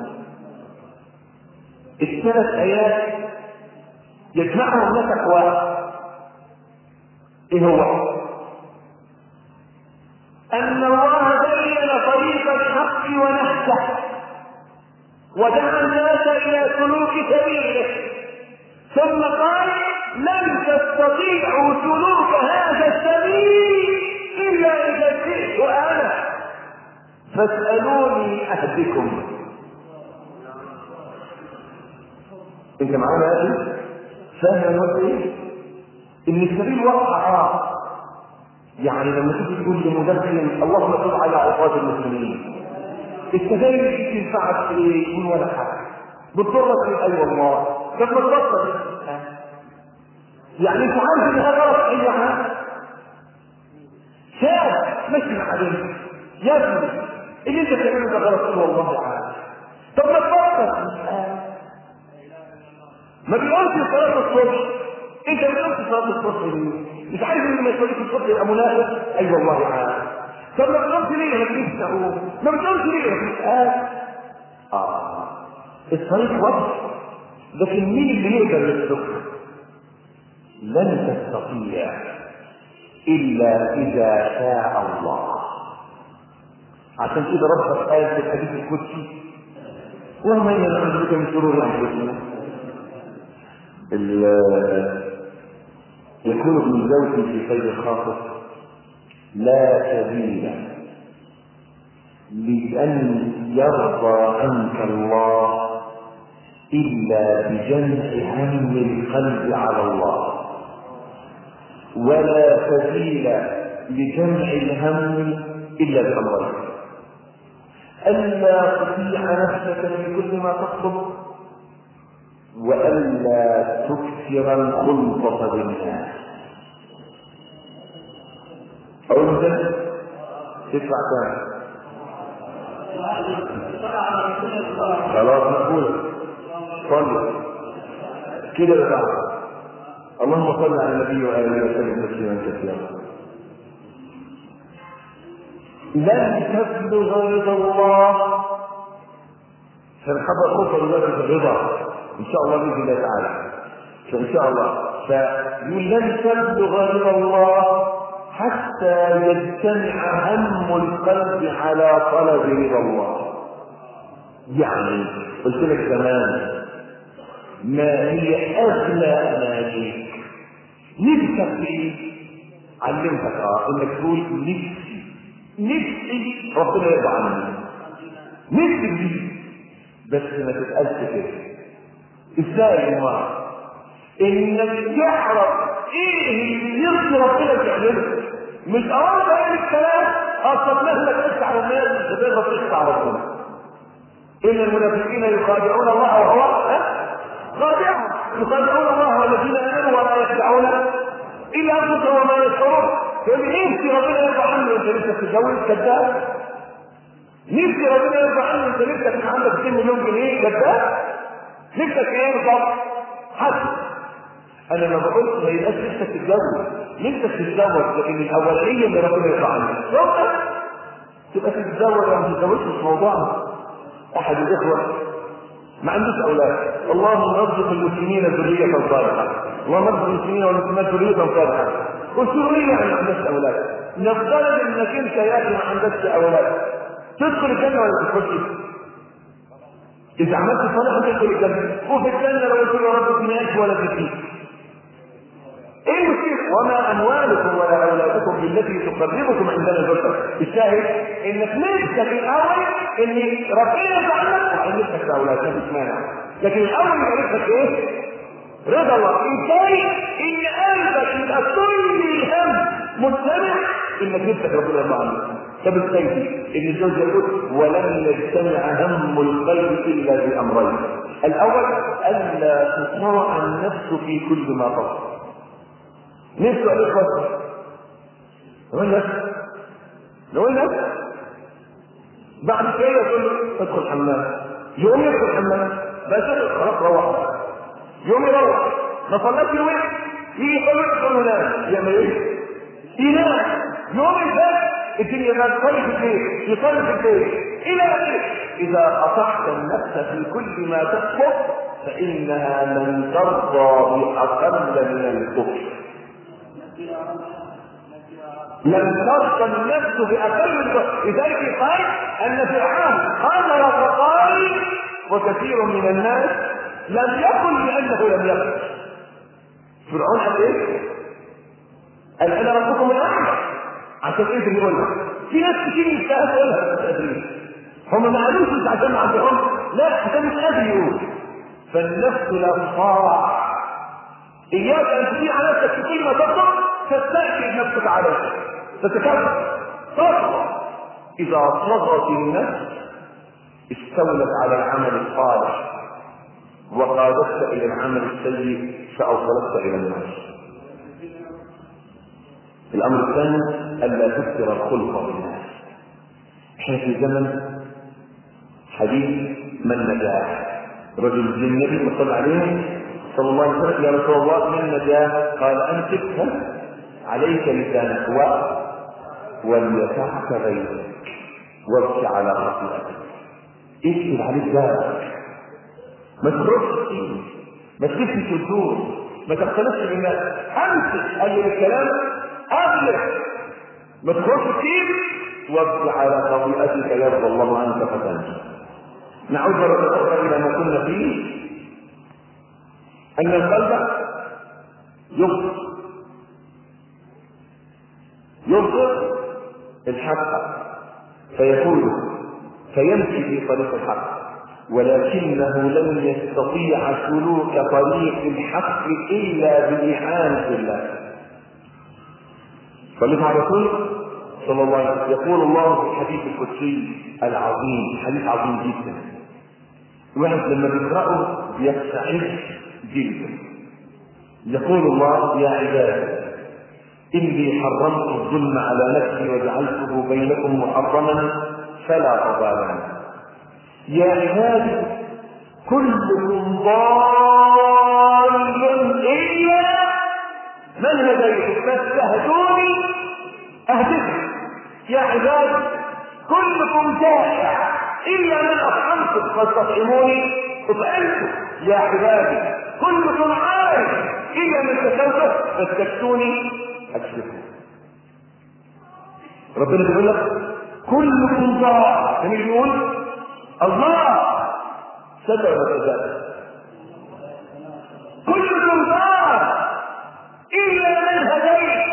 الثلاث آيات يجمعهم لك تقوى. إيه هو؟ أن الله بين طريق الحق ونهجه ودعا الناس إلى سلوك سبيله، ثم قال لن تستطيعوا سلوك هذا السبيل إلا إذا جئت أنا فاسألوني أهدكم. انت معانا يا اخي؟ فاهم الوقت ايه؟ ان السبيل واقع يعني لما تيجي تقول لمدخن اللهم صل على عقاد المسلمين، السبيل دي تنفعك في ايه؟ من ولا حاجه بتضرك في اي والله كيف تبطل يعني انت عارف ان هذا غلط اي حاجه شاب ماشي مع بنت يا ابني اللي انت بتعمله ده غلط والله عارف طب ما تبطل ما بيقولش صلاه الصبح انت ما بتقولش صلاه الصبح ليه؟ مش عارف ان ما يصليش الصبح يبقى منافق اي والله عارف طب ما بتقولش ليه ما تجيش تقول ما بتقولش ليه ما الطريق واضح لكن مين اللي يقدر يسلكه؟ لن تستطيع الا اذا شاء الله. عشان كده ربك قال في الحديث القدسي ومن يعوذ بك من شرور انفسنا يكون ابن زوج في خير خاطر لا سبيل لأن يرضى عنك الله إلا بجمع هم القلب على الله، ولا سبيل لجمع الهم إلا بأمرين: ألا تطيع نفسك في كل ما تطلب، وألا تكثر الخلطة بالناس. أقول ذلك تدفع كام؟ خلاص نقول صلي كده بقى. اللهم صل على النبي وآله وسلم تسليما كثيرا. لن تبلغ رضا الله فالخبر خطر ذلك الرضا ان شاء الله باذن الله تعالى ان شاء الله. فيقول لن تبلغ رضا الله حتى يجتمع هم القلب على طلب رضا الله. يعني قلت لك زمان ما هي اغلى امانيك؟ نفسك ايه؟ علمتك انك تقول نفسي ربنا يرضى عني، نفسي بس ما تتقالش كده. ازاي يا جماعه؟ انك تعرف ايه اللي يرضي ربنا تعمله، مش اول ما يقول الكلام اصلا مهما تقص على الناس مش هتقدر تقص على ربنا. ان المنافقين يخادعون الله وهو خادعهم، يخادعون الله والذين امنوا وما يخدعون الا انفسهم وما يشعرون. يقول لي نفسي ربنا يرضى عني وانت لسه بتتجوز كذاب، نفسي ربنا يرضى عني وانت لسه كان عندك 2 مليون جنيه كذاب، نفسك ايه بالظبط؟ حسن. انا ما بقولش ما يبقاش نفسك تتجوز، نفسك تتجوز لكن الاوليه اللي ربنا يرضى عنك ربنا تبقى تتجوز ولا ما تتجوزش مش موضوعنا. احد الاخوه ما عندوش اولاد، اللهم ارزق المسلمين ذريه صالحه، اللهم ارزق المسلمين والمسلمات ذريه صالحه. والسوريه يعني ما عندكش اولاد، نفترض انك انت يا اخي ما عندكش اولاد، تدخل الجنه ولا ما تدخلش؟ اذا عملت صالح تدخل الجنه، وفي الجنه لو قلت يا رب اديني ولا تديك. ايه المشكله؟ وما اموالكم ولا اولادكم بالتي تقربكم عندنا زلفى. الشاهد انك نفسك الاول ان ربنا يرضى عنك وعن نفسك اولاد ما فيش مانع، لكن الاول يبقى نفسك ايه؟ رضا الله. ازاي؟ ان قلبك يبقى كل الهم مجتمع انك نفسك ربنا يرضى عنك. طب السيد ابن الجوزي يقول ولم يجتمع هم القلب الا بامرين. الاول الا تطاع النفس في كل ما تطلب. نفسه عليه خطر لو النفس بعد شويه يقول له ادخل حمام، يوم يدخل حمام بس خلاص روح، يوم يروح ما صلاش يوم يجي يقول ينام، يعمل ايه؟ ينام. يوم الفجر الدنيا بقت طيب البيت يصلي في البيت الى اخره. اذا اطعت النفس في كل ما تطلب فانها لن ترضى باقل من الكفر. لم ترضى النفس باقل من الكفر. لذلك قال ان فرعون قال وقال وكثير من الناس لم يقل لانه لم يقل. فرعون قال ايه؟ قال انا ربكم الاعلى. عشان ايه اللي يقولها؟ في ناس كتير يستاهل يقولها بس قادرين. هم ما قالوش مش عشان عندهم، لا عشان مش قادر يقول. فالنفس لا تطاع. اياك ان تطيع نفسك في كل ما تطلب تستأكد نفسك عليها تتكلم تطلب. اذا طغت النفس استولت على العمل الصالح وقادتك الى العمل السيء فاوصلتك الى الناس. الامر الثاني الا تكثر الخلق بالناس. احنا في زمن حديث من نجاه. رجل النبي صلى الله عليه صلى الله عليه وسلم يا رسول الله من نجاه؟ قال امسك عليك لسانك وليسعك غيرك وابكي على خطيئتك. اكتب عليك ذلك، ما تخرجش فيه، ما تلفش الدور، ما تختلفش بالناس. امسك اي الكلام اغلق، ما تخرجش فيه وابكي على خطيئتك يرضى الله عنك فتنجي. نعود مرة أخرى إلى ما كنا فيه، أن القلب يبصر الحق فيمشي في طريق الحق، ولكنه لن يستطيع سلوك طريق الحق إلا بإعانة الله. صليت على الرسول صلى الله عليه وسلم. يقول الله في الحديث القدسي العظيم، حديث عظيم جدا، الواحد لما بيقرأه بيستعد جدا. يقول الله يا عبادي إني حرمت الظلم على نفسي وجعلته بينكم محرما فلا تظالموا. يا عبادي كلكم ضال إلا من هديت فاستهدوني أهدكم. يا عبادي كلكم جائع إلا من أطعمتم فاستطعموني أطعمكم. يا عبادي كلكم عارف إلا من كسوته فاستكسوني أكسفكم. ربنا بيقول لك كلكم ضال. يعني يقول الله ستر وتزال كلكم ضال إلا من هديت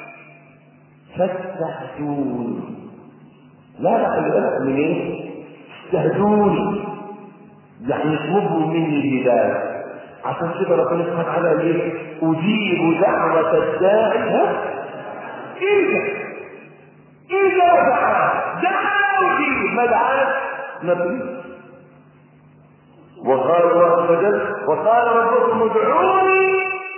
فاستهدوني. لا خلي بالك من ايه؟ استهدوني يعني اطلبوا مني الهدايه. عشان كده ربنا سبحانه وتعالى ليه؟ اجيب دعوه الداعي اذا دعا اجيب، ما دعا نبي. وقال الله عز وجل وقال ربكم ادعوني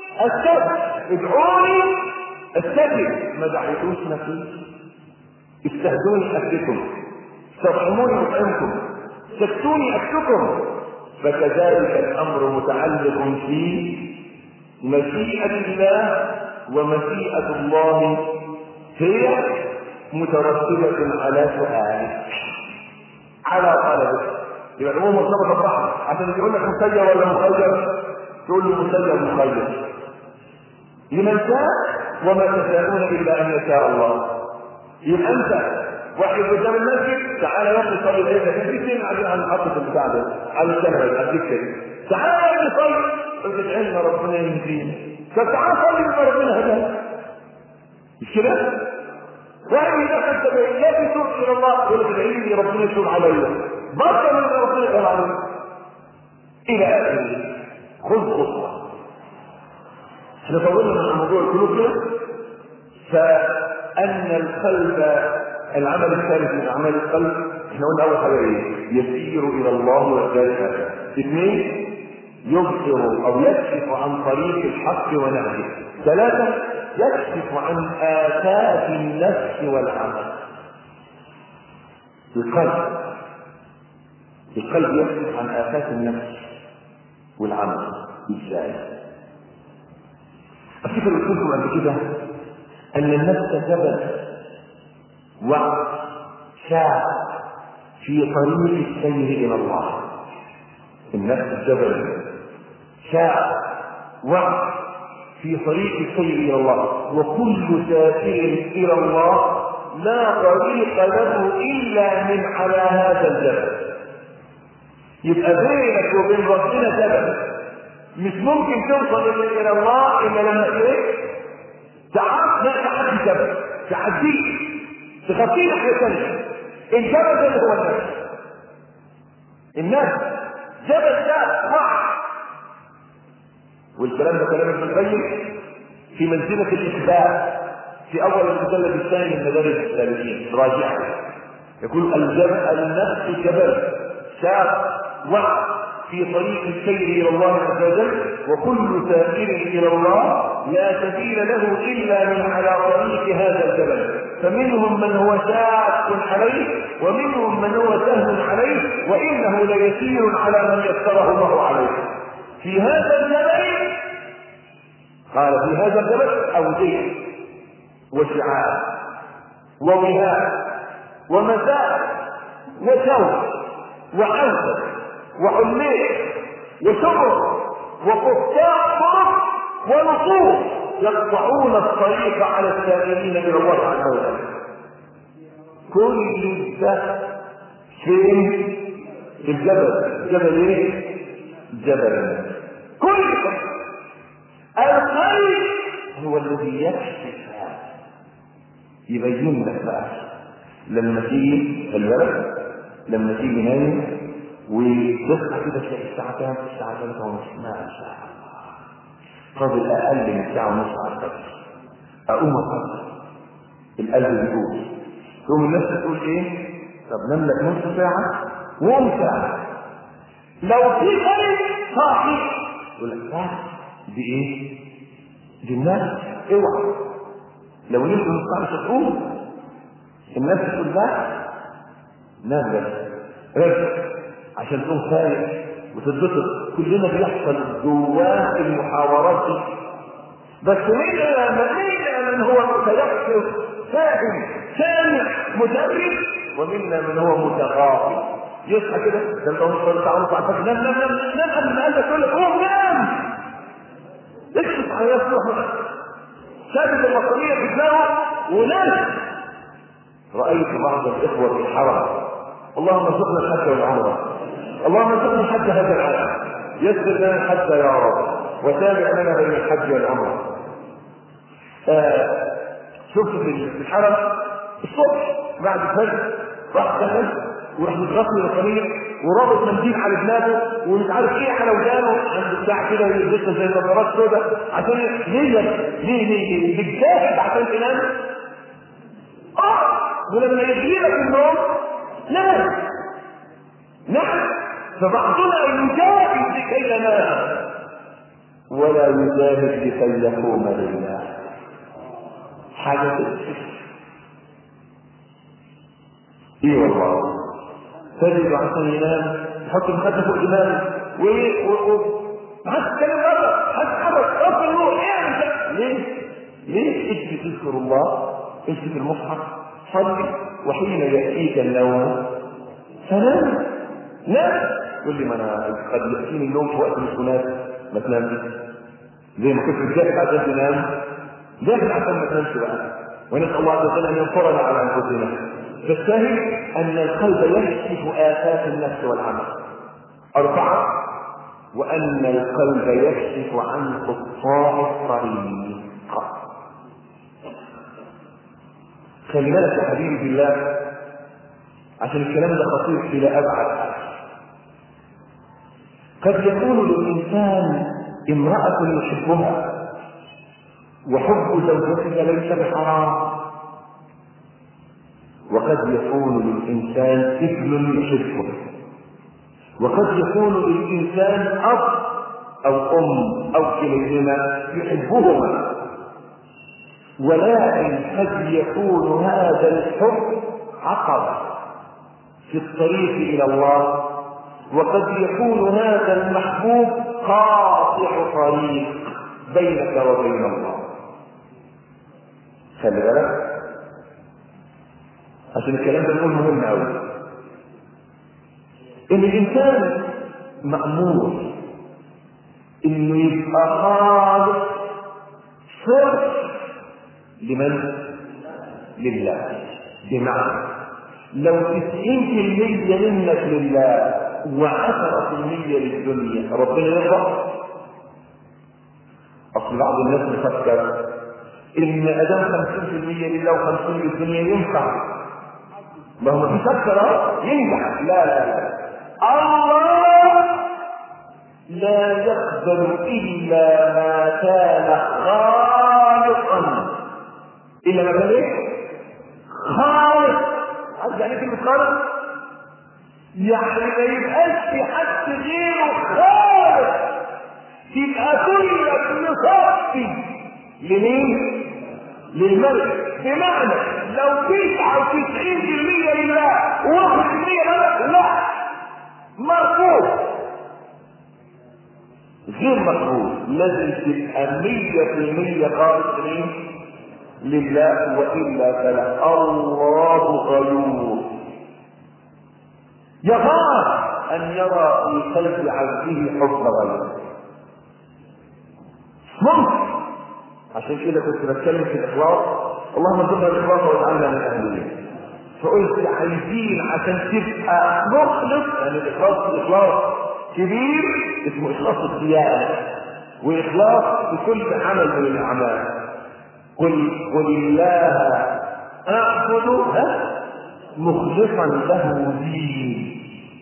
استجب. ما دعيتوش نبي. استهدوني أكلكم، استطعموني أطعمكم، سكتوني أكلكم. فكذلك الأمر متعلق في مشيئة الله، ومشيئة الله هي مترتبة على سؤالك على طلبك. يبقى الأمور مرتبطة ببعض. عشان يقول لك مسير ولا مخير تقول له مسير مخير لمن شاء وما تشاءون إلا أن يشاء الله. يبقى انت واحد قدام المسجد تعالى يا صلي الليله في البيت عن حطه البتاع ده على الجبل اديك كده، تعالى يا صلي ادعي لنا ربنا يهدينا. فتعالى صلي ربنا هداك، مش كده؟ واحد يدخل تبعي لا تتوب الى الله يقول لك ادعي لي ربنا يتوب عليا، بطل من ربنا يتوب عليك الى اخره. خذ خطوه. احنا طولنا من موضوع القلوب ده، أن القلب، العمل الثالث من أعمال القلب، احنا قلنا أول حاجة إيه؟ يسير إلى الله والثالث. اثنين، يبصر أو يكشف عن طريق الحق ونهجه. ثلاثة، يكشف عن آفات النفس والعمل. القلب يكشف عن آفات النفس والعمل. ازاي؟ افتكر قلت لكم قبل كده ان النفس جبل وقت ساعة في طريق السير الى الله. النفس جبل ساعة وقت في طريق السير الى الله، وكل سائر الى الله لا طريق له الا من على هذا الجبل. يبقى بينك وبين ربنا جبل، مش ممكن توصل الى الله الا لما ايه؟ تحدي جبل، تحديه، تخطيه ناحيه ثانيه. الجبل ده اللي هو النفس. النفس جبل ده وحش، والكلام ده كلام ابن القيم في منزله الاثبات في اول المجلد الثاني من مدارج السالكين. راجعه يقول الجبل، النفس جبل شاق وحش في طريق السير الى الله عز وجل، وكل سائر الى الله لا سبيل له الا من على طريق هذا الجبل، فمنهم من هو شاق عليه ومنهم من هو سهل عليه، وانه ليسير على من يسره الله عليه. في هذا الجبل، قال في هذا الجبل اوديه وشعاب ووهاب ومساء وشوك وعنزه وعليق وشبر وقطاع طرق ونصوص يقطعون الطريق على السائرين الى الله عز وجل. كل ده فين؟ في الجبل. الجبل ايه؟ جبل. كل الخير هو الذي يكشف هذا، يبين لك بقى لما تيجي البلد، لما تيجي نايم وتصحى كده تلاقي الساعة كام؟ الساعة 3:30. ما شاء الله، فاضل أقل من ساعة ونص على الفجر. أقوم أصلي، القلب بيقول، تقوم الناس تقول إيه؟ طب نام لك نص ساعة وقوم ساعة. لو في خير صاحي يقول لك لا دي إيه؟ دي الناس اوعى، لو نمت نص ساعة مش هتقوم. الناس تقول لا نام بس رجع عشان تكون خايف وتتبسط. كلنا بيحصل جواه المحاورات دي، بس منا من هو متيقظ فاهم سامع مدرك، ومنا من هو متغافل يصحى كده ده انت مش تعرف على فكره نام نام نام نام قبل ما قلبك يقول لك قوم نام، اكشف على يصلح ثابت البطاريه في دماغه ونام. رايت بعض الاخوه في الحرم، اللهم ارزقنا الحج والعمره، اللهم ارزقنا الحج هذا العام، يسر لنا الحج يا رب، وتابع لنا بين الحج والعمره. شفت في الحرم الصبح بعد الفجر راح دخل وراح متغطي رقميا ورابط منديل على دماغه ومش عارف ايه على ودانه عند بتاع كده يلبسها زي نظارات سوداء عشان ليه بتجاهد عشان تنام. ولما يجيلك النوم نعم فبعضنا يجاهد لكي ينام ولا يجاهد لكي يقوم لله. حاجة ايه والله تجد عشان ينام يحط المخدة فوق دماغه حتى كلام غلط هتحرك اصل النور ليه اجلس تذكر الله، اجلس المصحف، صلي، وحين يأتيك النوم فنام. نام. قل لي ما انا قد يأتيني النوم في وقت مش مناسب، ما تنامش زي ما كنت بتجاهد عشان تنام، جاهد عشان ما تنامش بقى. ونسأل الله عز وجل ان ينصرنا على انفسنا. فالشاهد ان القلب يكشف آفات النفس والعمل. 4، وان القلب يكشف عن قطاع الطريق. خلي بالك يا حبيبي بالله عشان الكلام ده خطير الى ابعد. قد يكون للانسان امرأة يحبها وحب زوجتك ليس بحرام، وقد يكون للإنسان ابن يحبه، وقد يكون للإنسان أب أو أم أو كليهما يحبهما، ولكن قد يكون هذا الحب عقبة في الطريق إلى الله، وقد يكون هذا المحبوب قاطع طريق بينك وبين الله. خلي بالك عشان الكلام ده نقول مهم قوي، ان الانسان مأمور انه يبقى خالص صرف لمن؟ لله. بمعنى لو 90% منك لله و10% للدنيا ربنا يرضى؟ اصل بعض الناس بيفكر ان ادام 50% لله و50% للدنيا ينفع، ما هو بيفكر ينجح. لا لا لا، الله لا يقبل الا ما كان خالقا، الا ما كان ايه؟ خالق. عارف يعني كلمه خالق؟ يعني ما يبقاش في حد غيره خالق، تبقى كلك مصفي لمين؟ للملك. بمعنى لو 99% لله و1% لك، لا، مرفوض، غير مقبول. لازم تبقى 100% خالص لله، والا فلا. الله غيور يخاف ان يرى في قلب عبده حب غيره. ممكن. عشان كده كنت بتكلم في الاخلاص، اللهم ارزقنا الاخلاص واجعلنا من اهله. فقلت عايزين عشان تبقى مخلص، يعني الاخلاص كبير اسمه اخلاص الديانه، واخلاص في كل عمل من الاعمال. قل الله اعبد مخلصا له دين.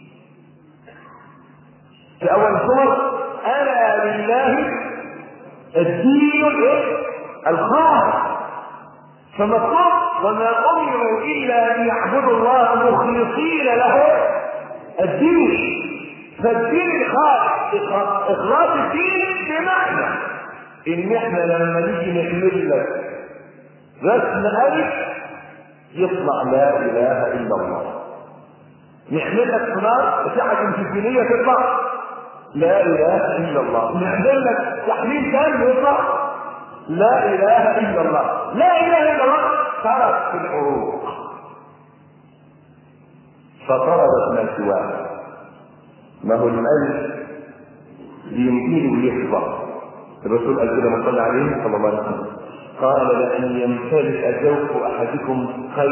في اول سور الا لله الدين الخالص. فمطلوب وما امروا الا ان يعبدوا الله مخلصين له الدين. فالدين الخالص، اخلاص الدين بمعنى ان احنا لما نيجي نعمل لك رسم الف يطلع لا اله الا الله، نعمل لك حمار بتاعه انتفاعيه تطلع لا اله الا الله، نعمل لك تحليل دم يطلع لا اله الا الله. لا اله الا الله صارت في الحروف فطردت ما سواها. ما هو الالف يمكن ويحفظ. الرسول قال كده ما صلى عليه صلى الله عليه وسلم، قال لأن يمتلئ جوف احدكم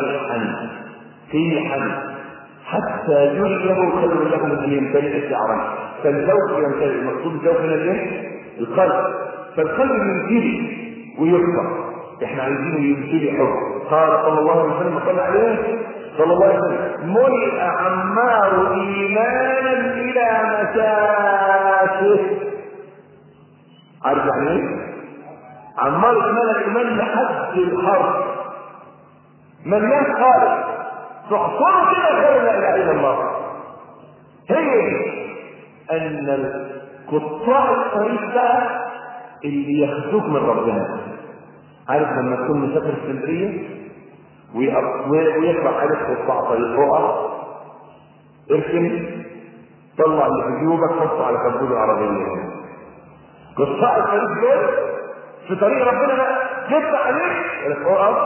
قيحا حتى يجره خير له من ان يمتلئ شعرا. فالجوف يمتلئ، المقصود الجوف من الايه؟ القلب. فالقلب يمتلئ ويكبر، احنا عايزينه يمتلئ حب. قال صلى الله عليه وسلم صلى عليه صلى الله عليه وسلم ملئ عمار ايمانا الى مساكه. عارف يعني ايه؟ عمار ايمان لحد الحرب مليان خالص، تحصره كده غير لا اله الا الله. هي دي ان قطاع الطريق بقى اللي ياخدوك من ربنا. عارف لما تكون مسافر اسكندريه ويطلع عليك قطاع طريق رؤى، اركن طلع اللي في جيوبك حطه على كبوت العربيه. قطاع الطريق دول في طريق ربنا بقى يطلع عليك القرآن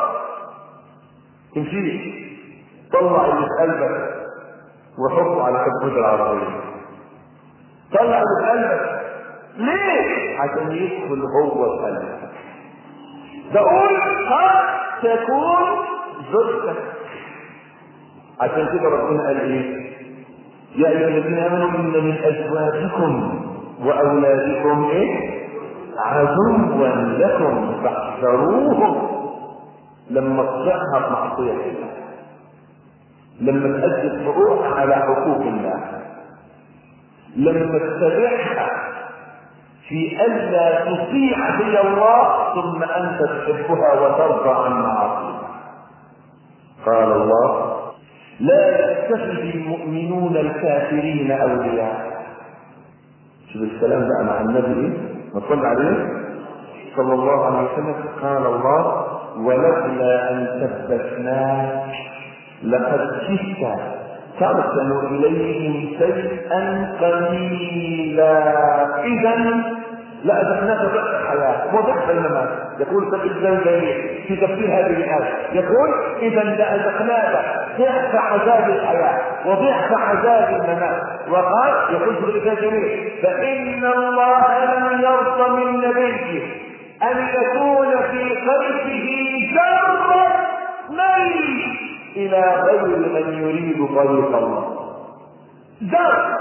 تمشي، طلع اللي في قلبك وحطه على كبوت العربيه. طلع اللي في قلبك ليه؟ عشان يدخل هو قلبك. بقول قد تكون زوجتك. عشان كده ربنا قال ايه؟ يا ايها الذين امنوا ان من ازواجكم واولادكم عدوا لكم فاحذروهم. لما تطيعها بمعصيه الله، لما تؤدي الفروع على حقوق الله، لما تتبعها في ألا تطيع في الله ثم أنت تحبها وترضى عن معاصيها. قال الله: لا يتخذ المؤمنون الكافرين أولياء. شوف الكلام بقى مع النبي ما صلى عليه صلى الله عليه وسلم. قال الله: ولولا أن ثبتناك لقد كدت تركن إليهم شيئا قليلا إذا لأذقناك ضعف الحياة وضعف الممات. يقول سيد الجليل في تفسير هذه الآية، يقول: إذا لأذقناك ضعف عذاب الحياة وضعف عذاب الممات. وقال يقول سيد الجليل: فإن الله لم يرضى من نبيه أن يكون في قلبه ذرة ميل إلى غير من يريد طريق الله. ذرة.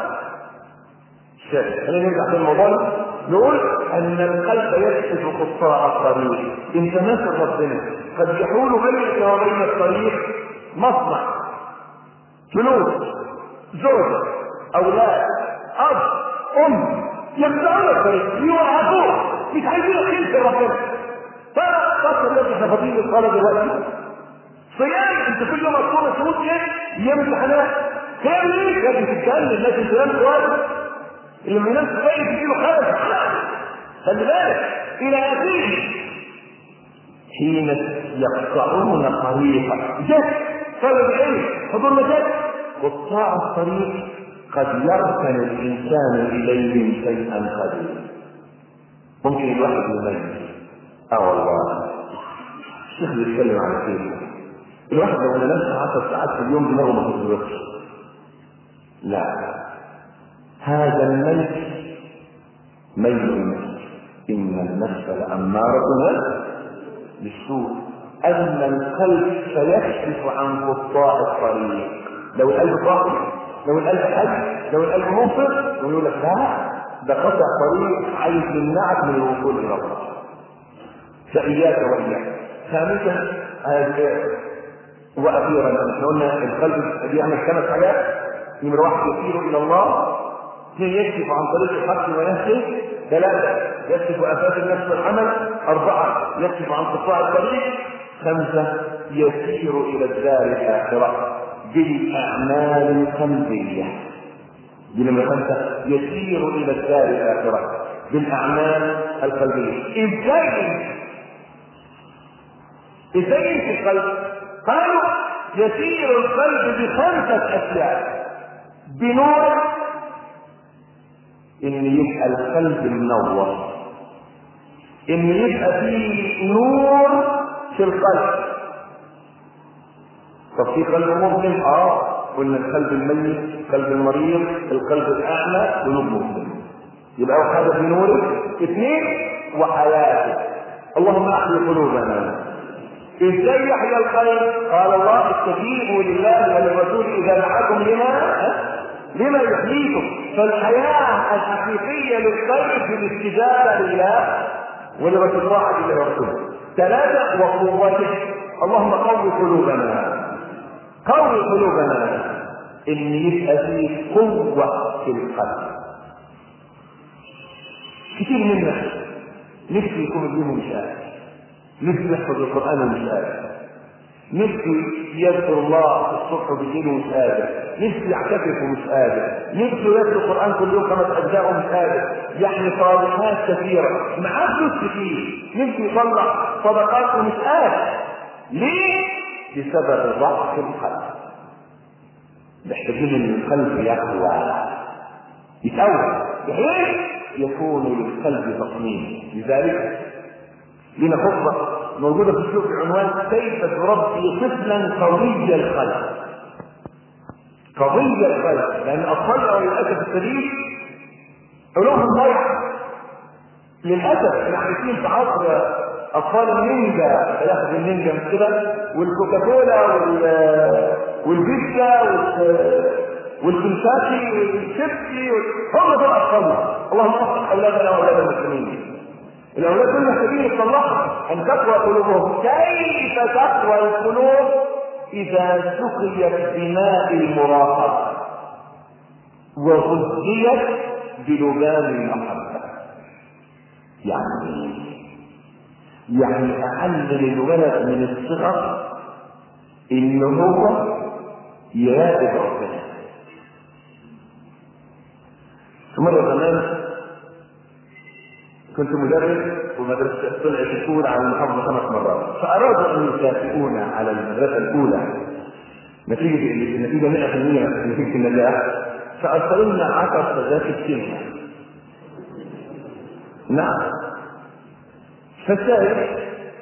خلينا نرجع في الموضوع، نقول ان القلب يكشف قطاع الطريق. انت ناس ربنا قد يحول بينك وبين الطريق مصنع، فلوس، زوجة، اولاد، اب، ام، يقطعون الطريق، يوعدوه، مش عايزين الخير في ربنا. فتصل لك احنا فاضيين الصلاه دلوقتي صيام، انت كل يوم هتكون شهود ايه؟ امتحانات. خير ليك لازم تتكلم، لازم تنام كويس. اللي ما ينامش كويس يجيله خلل. خلي بالك الى اخره. حين يقطعون طريقا جد طلب العلم حضور مجد قطاع الطريق قد يركن الانسان اليهم شيئا قليلا. ممكن الواحد يميز. والله الشيخ بيتكلم على كده. الواحد لو ما نامش 10 ساعات في اليوم دماغه ما تتظبطش. لا، هذا النفس ميل النفس، ان النفس لاماره بالسوء. اما القلب فيكشف عن قطاع الطريق. لو القلب صافي، لو القلب حج، لو القلب منفر، ويقول لك لا ده قطع طريق عايز يمنعك من الوصول الى الله. فاياك واياك. ثالثا واخيرا احنا قلنا القلب بيعمل 5 حاجات. نمرة 1 يسير الى الله، 2 يكشف عن طريق الحق ونهجه، 3 يكشف افات النفس والعمل، 4 يكشف عن قطاع الطريق، 5 يسير الى الدار الاخره بالاعمال القلبيه. دي نمرة 5 يسير الى الدار الاخره بالاعمال القلبيه. ازاي في القلب؟ قالوا يسير القلب ب5 اشياء. بنور، ان يبقى القلب منور، ان يبقى فيه نور في القلب. طب في قلب مظلم؟ قلنا القلب الميت، القلب المريض، القلب الاعمى، قلوب مظلم. يبقى اول حاجه بنوره. 2 وحياته. اللهم احيي قلوبنا. ازاي يحيى القلب؟ قال الله: استجيبوا لله وللرسول اذا دعاكم لما يحييكم. فالحياه الحقيقيه للقلب في الاستجابه لله ولرسول الله ورسوله. 3 وقوته. اللهم قوي قلوبنا، قوي قلوبنا، ان يبقى فيه قوه في القلب. كتير منا نفسه يكون ابنه مش قادر، نفسه يحفظ القران ومش قادر، نفسه يذكر الله الصبح وبالليل ومش قادر، نفسه يعتكف ومش قادر، نفسه يذكر القران كل يوم 5 اجزاء ومش قادر، يعني صالحات كثيره، معاه فلوس كتير، نفسه يطلع صدقات ومش قادر. ليه؟ بسبب ضعف القلب. محتاجين ان القلب يقوى، يتقوى، بحيث يكون للقلب تصميم. لذلك لنا خطبه موجوده في السوق بعنوان كيف تربي طفلا قوي القلب. قوي القلب، لان اطفالنا للاسف الشديد قلوبهم ضيعه. للاسف احنا عايشين في عصر اطفال النينجا، ياخذ النينجا من كده، والكوكاكولا والبيتزا والكنتاكي والشيبسي، هم دول اطفالنا. اللهم اصلح اولادنا واولاد المسلمين. الاولاد دول محتاجين يتصلحوا ان تقوى قلوبهم. كيف تقوى القلوب؟ اذا سقيت بماء المراقبه وغذيت بلبان المحبه. يعني اعلم الولد من الصغر ان هو يراقب ربنا. في مرة زمان كنت مدرس ومدرسة طلعت الأولى على المحافظة 5 مرات، فأرادوا أن يكافئونا على المدرسة الأولى نتيجة 100% نتيجة النجاح، فأرسلوا لنا 10 تذاكر سينما. نعم، فالشاهد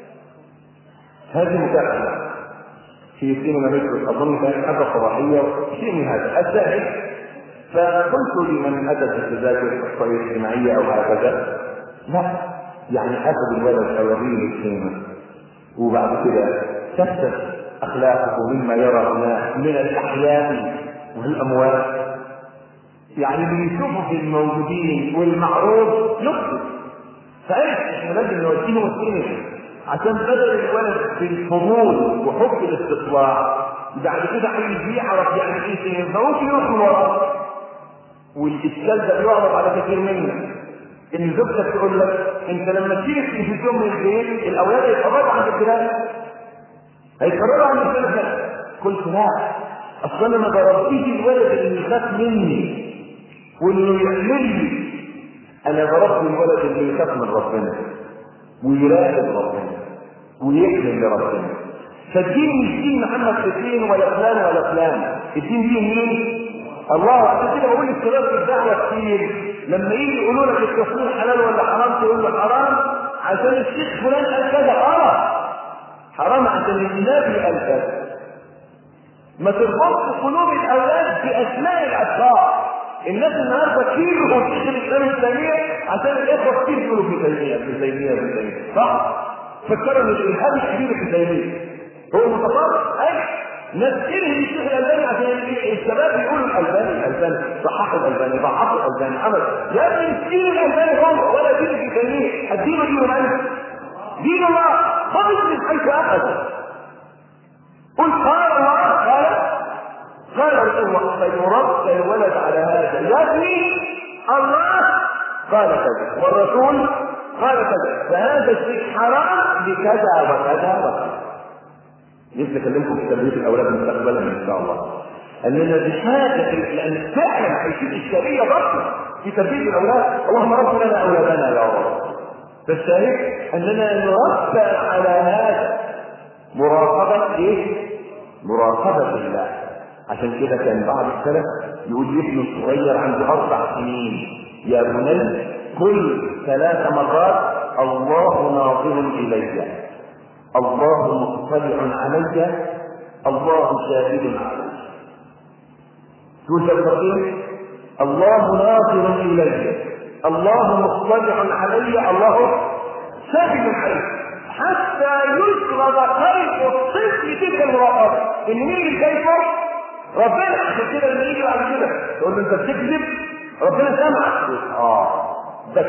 هذه مكافأة في سينما مترو، أظن كانت حاجة صباحية شيء من هذا. الشاهد فقلت لمن أتى التذاكر الإحصائية الاجتماعية أو هكذا، لا يعني أخذ الولد أوريه السينما وبعد كده تفتح أخلاقه مما يرى هناك من الأحيان والأموات، يعني اللي يشوفه في الموجودين والمعروض يقصد. فقالت احنا لازم نوديه السينما عشان بدل الولد بالفضول وحب الاستطلاع بعد كده عايز يعرف يعني ايه سينما، فممكن يروح من وراه. والاشكال ده بيعرض على كثير منا، ان زوجتك تقول لك انت لما تشيل التلفزيون من البيت الاولاد هيتفرجوا عند الجيران، هيتفرجوا عند الجيران. قلت لا، اصل انا ما ضربتيش الولد اللي يخاف مني واللي يحمل لي، انا ضربت الولد اللي يخاف من ربنا ويراقب ربنا ويحمل لربنا. فالدين مش دين محمد حسين ولا فلان ولا فلان، الدين دين مين؟ الله. عشان كده بقول للشباب في الدعوه كتير لما يجي يقولوا لك التصوير حلال ولا حرام تقول له حرام عشان الشيخ فلان قال كذا، حرام عشان النبي قال كذا. ما تربطش قلوب الاولاد باسماء الاشخاص. الناس النهارده كتير وتشتري الاسلام الاسلاميه عشان الاخوه كتير يقولوا في تيميه، صح؟ فكروا ان الارهاب الكبير في تيميه هو متصرف. ناس كتير الشيخ الالباني عشان الشباب يقولوا الالباني صححوا الالباني ضعفوا الالباني عمل. يا ابني الدين الالباني هو ولا دين في تيميه، الدين دين من؟ دين الله. خذ من حيث اخذ. قل قال الله قال الله سيرد الولد على هذا يا ابني، الله قال كذا والرسول قال كذا، فهذا الشيء حرام بكذا وكذا وكذا. نفسي اكلمكم في تربيه الاولاد مستقبلا ان شاء الله، اننا بحاجه لان فعلا عايشين اشكاليه ضخمه في تربيه الاولاد. اللهم رب لنا اولادنا يا رب. فالشاهد اننا نربى على هذا مراقبه ايه؟ مراقبه الله. عشان كده كان بعض السلف يقول لابنه الصغير عنده 4 سنين يا بني قل 3 مرات الله ناظر الي، الله مطلع علي، الله شاهد علي. تقول تقول الله ناظر الي، الله مطلع علي، الله شاهد علي، حتى يشرب قلب الطفل تلك المراقبه. ان مين اللي شايفه؟ ربنا. عشان كده لما يجي بعد كده تقول له انت بتكذب ربنا سمعك، بس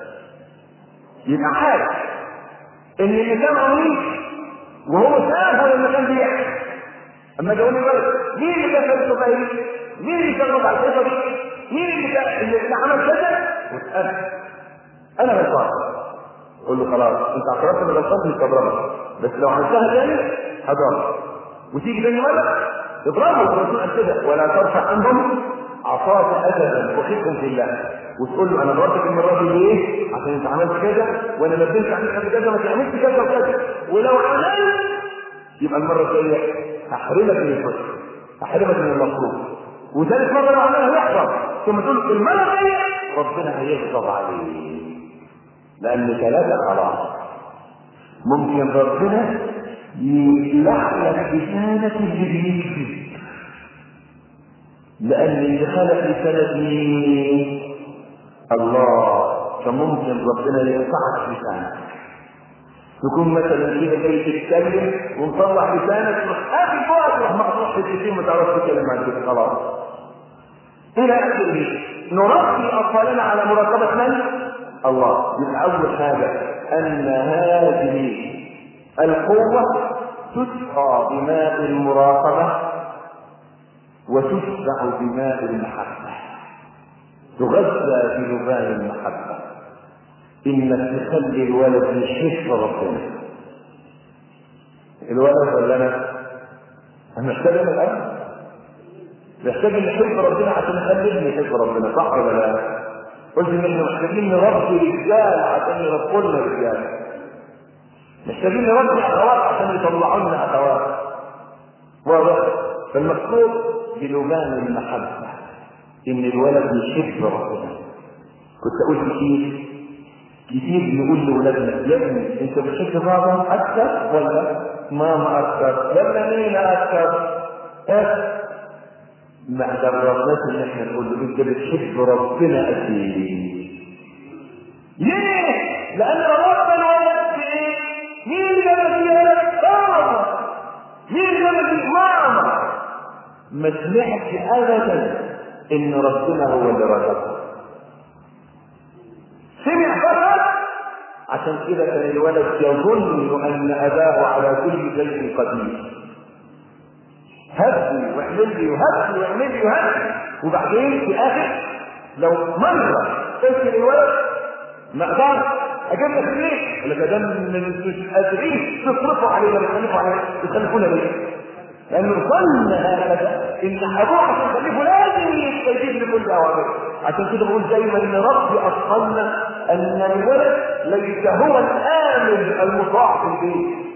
يبقى حاجه ان اللي سمعه مين وهو سامع لما كان بيحكي. اما جاوني الولد مين اللي كان لابسه باين؟ مين اللي كان رافع الحيطه دي؟ مين اللي عمل كذا؟ واسال انا غلطان. قول له خلاص انت اعترفت بالغلطان مش هضربك، بس لو عملتها تاني هضربك. وتيجي تاني مره اضربه. الرسول قال كده ولا ترفع عنهم عصاك ابدا وخفهم في الله. وتقول له انا ضربتك المره دي ليه؟ عشان انت عملت كذا وانا نبهتك عليك قبل كذا ما تعملش كذا وكذا، ولو عملت يبقى المره الجايه هحرمك من الفسق، هحرمك من المفروض. وثالث مره لو عملها يحرم، ثم تقول المره الجايه ربنا هيغضب عليه لان 3 خلاص. ممكن ربنا يلحق لسانك اللي بيكذب، لان اللي خلق لسانك مين؟ الله. فممكن ربنا يقطعك لسانك، تكون مثلا كده جاي تتكلم ومطلع لسانك قافل فوقك تروح مقطوع حتتين ما تعرفش تتكلم عن كده خلاص. الى اخره. نربي اطفالنا على مراقبه من؟ الله. يبقى اول حاجه ان هذه القوه تسقى بماء المراقبه وتشبع بماء المحبه، تغذى بلبان المحبه. انك تخلي الولد يحس ربنا. الولد ولا انا؟ انا محتاج انا الاب، محتاج ان نحب ربنا عشان نخلي ابني يحب ربنا، صح ولا لا؟ قلت ان احنا محتاجين نربي رجال عشان يربوا لنا رجال، محتاجين نربي اخوات عشان يطلعوا لنا اخوات. واضح؟ فالمقصود بلبان المحبه ان الولد يحب ربنا. كنت اقول كتير نقول لاولادنا يا ابني انت بتحب بابا اكثر ولا ماما اكثر؟ يا ابني مين اكثر؟ ما جربناش ان احنا نقول له انت بتحب ربنا قد ايه؟ ليه؟ لان ربنا الولد بايه؟ مين اللي فيها؟ بابا. مين اللي فيها؟ ماما. ما سمعتش ابدا ان ربنا هو اللي رزقه، سمع فقط. عشان كده كان الولد يظن ان اباه على كل شيء قدير، هدي واعمل لي وهدي واعمل لي وهدي، وبعدين في الاخر لو مره قلت للولد ما اقدرش اجيب لك ليه؟ ولا ده مش قادرين تصرفوا علينا بتخلفونا ليه؟ لانه ظن هكذا ان ابوه عشان يخلفه لازم يستجيب لكل اوامره. عشان كده بقول دايما ان ربي اصلنا ان الولد ليس هو الامر المطاع في البيت،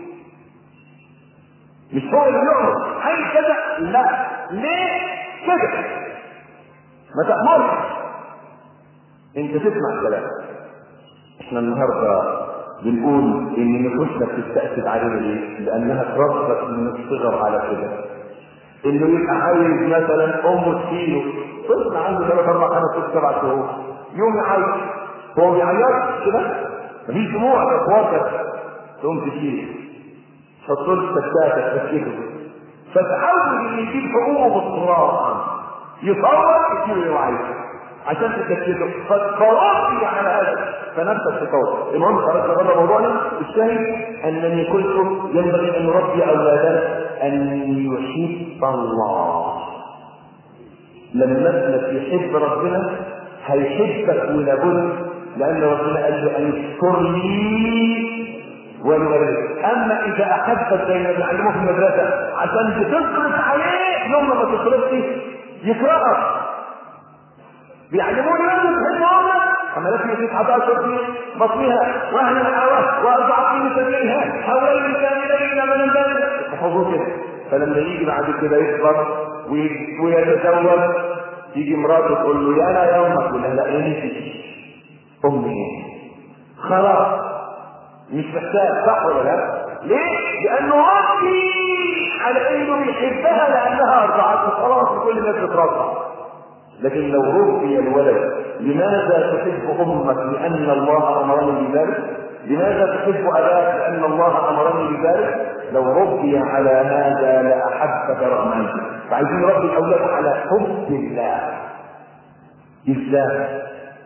مش هو اللي يؤمر حي كذا، لا. ليه كده؟ ما تأمرش، انت تسمع كلام. احنا النهارده بنقول ان نفوسنا بتستأسد علينا ليه؟ لانها اتربت من الصغر على كده، انه يبقى عايز مثلا امه تشيله، طفل عنده 3 4 5 6 7 شهور يوم يعيط، هو بيعيط كده مفيش دموع ده اخواتك، تقوم تشيله تحط له السكاته تسكته، فتحاول ان يجيب حقوقه بالصراحه، يصور يشيله ويعيط عشان تكتبه، فتربي على هذا فنفسك تطور. المهم خرجنا بره موضوعنا. الشاهد انني قلت ينبغي ان نربي اولادنا ان يحب الله. لما ابنك يحب ربنا هيحبك ولابد، لان ربنا قال له ان اشكر لي ولوالديك. اما اذا احبك زي ما بيعلموه في المدرسه عشان بتصرف عليه، يوم ما تصرفش يكرهك. بيعلموني لازم تحب امك، اما لازم تتحط 10 في بطنها واهل الحواس واربع في سبيلها حوالين كاملين من البلد تحفظوه كده. فلما يجي بعد كده يكبر ويتزوج، تيجي مراته تقول له يا لا يا امك، يقول لها لا انت امي خلاص مش محتاج، صح ولا لا؟ ليه؟ لانه ربي على انه بيحبها لانها ارضعته خلاص، كل الناس بترضع. لكن لو ربي الولد لماذا تحب امك؟ لان الله امرني بذلك. لماذا تحب اباك؟ لان الله امرني بذلك. لو ربي على هذا لاحبك رغم انت. فعايزين نربي الاولاد على حب الله. ازاي؟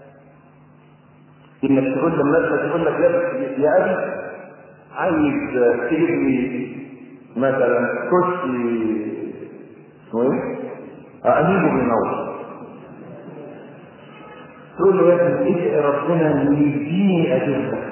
انك تقول لما تقول لك يا ابي عايز تجيب لي مثلا كرسي اسمه ايه؟ اجيبه بينور، تقول له يا ابني ادعي ربنا ان يديني اجرك.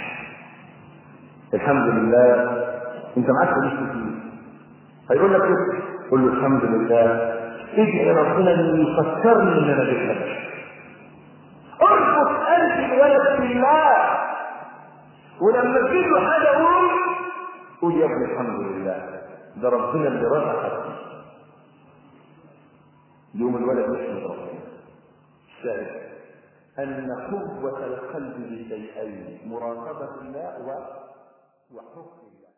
الحمد لله انت معاك فلوس كتير، هيقول لك ايه؟ قول له الحمد لله ادعي ربنا ان يفكرني ان انا اجيب لك. اربط قلب الولد بالله، ولما تجيب له حاجه قول يا ابني الحمد لله ده ربنا اللي رزقك. يوم الولد يحمد ربنا. الشاهد أن قوة القلب بشيئين: مراقبة الله وحب الله.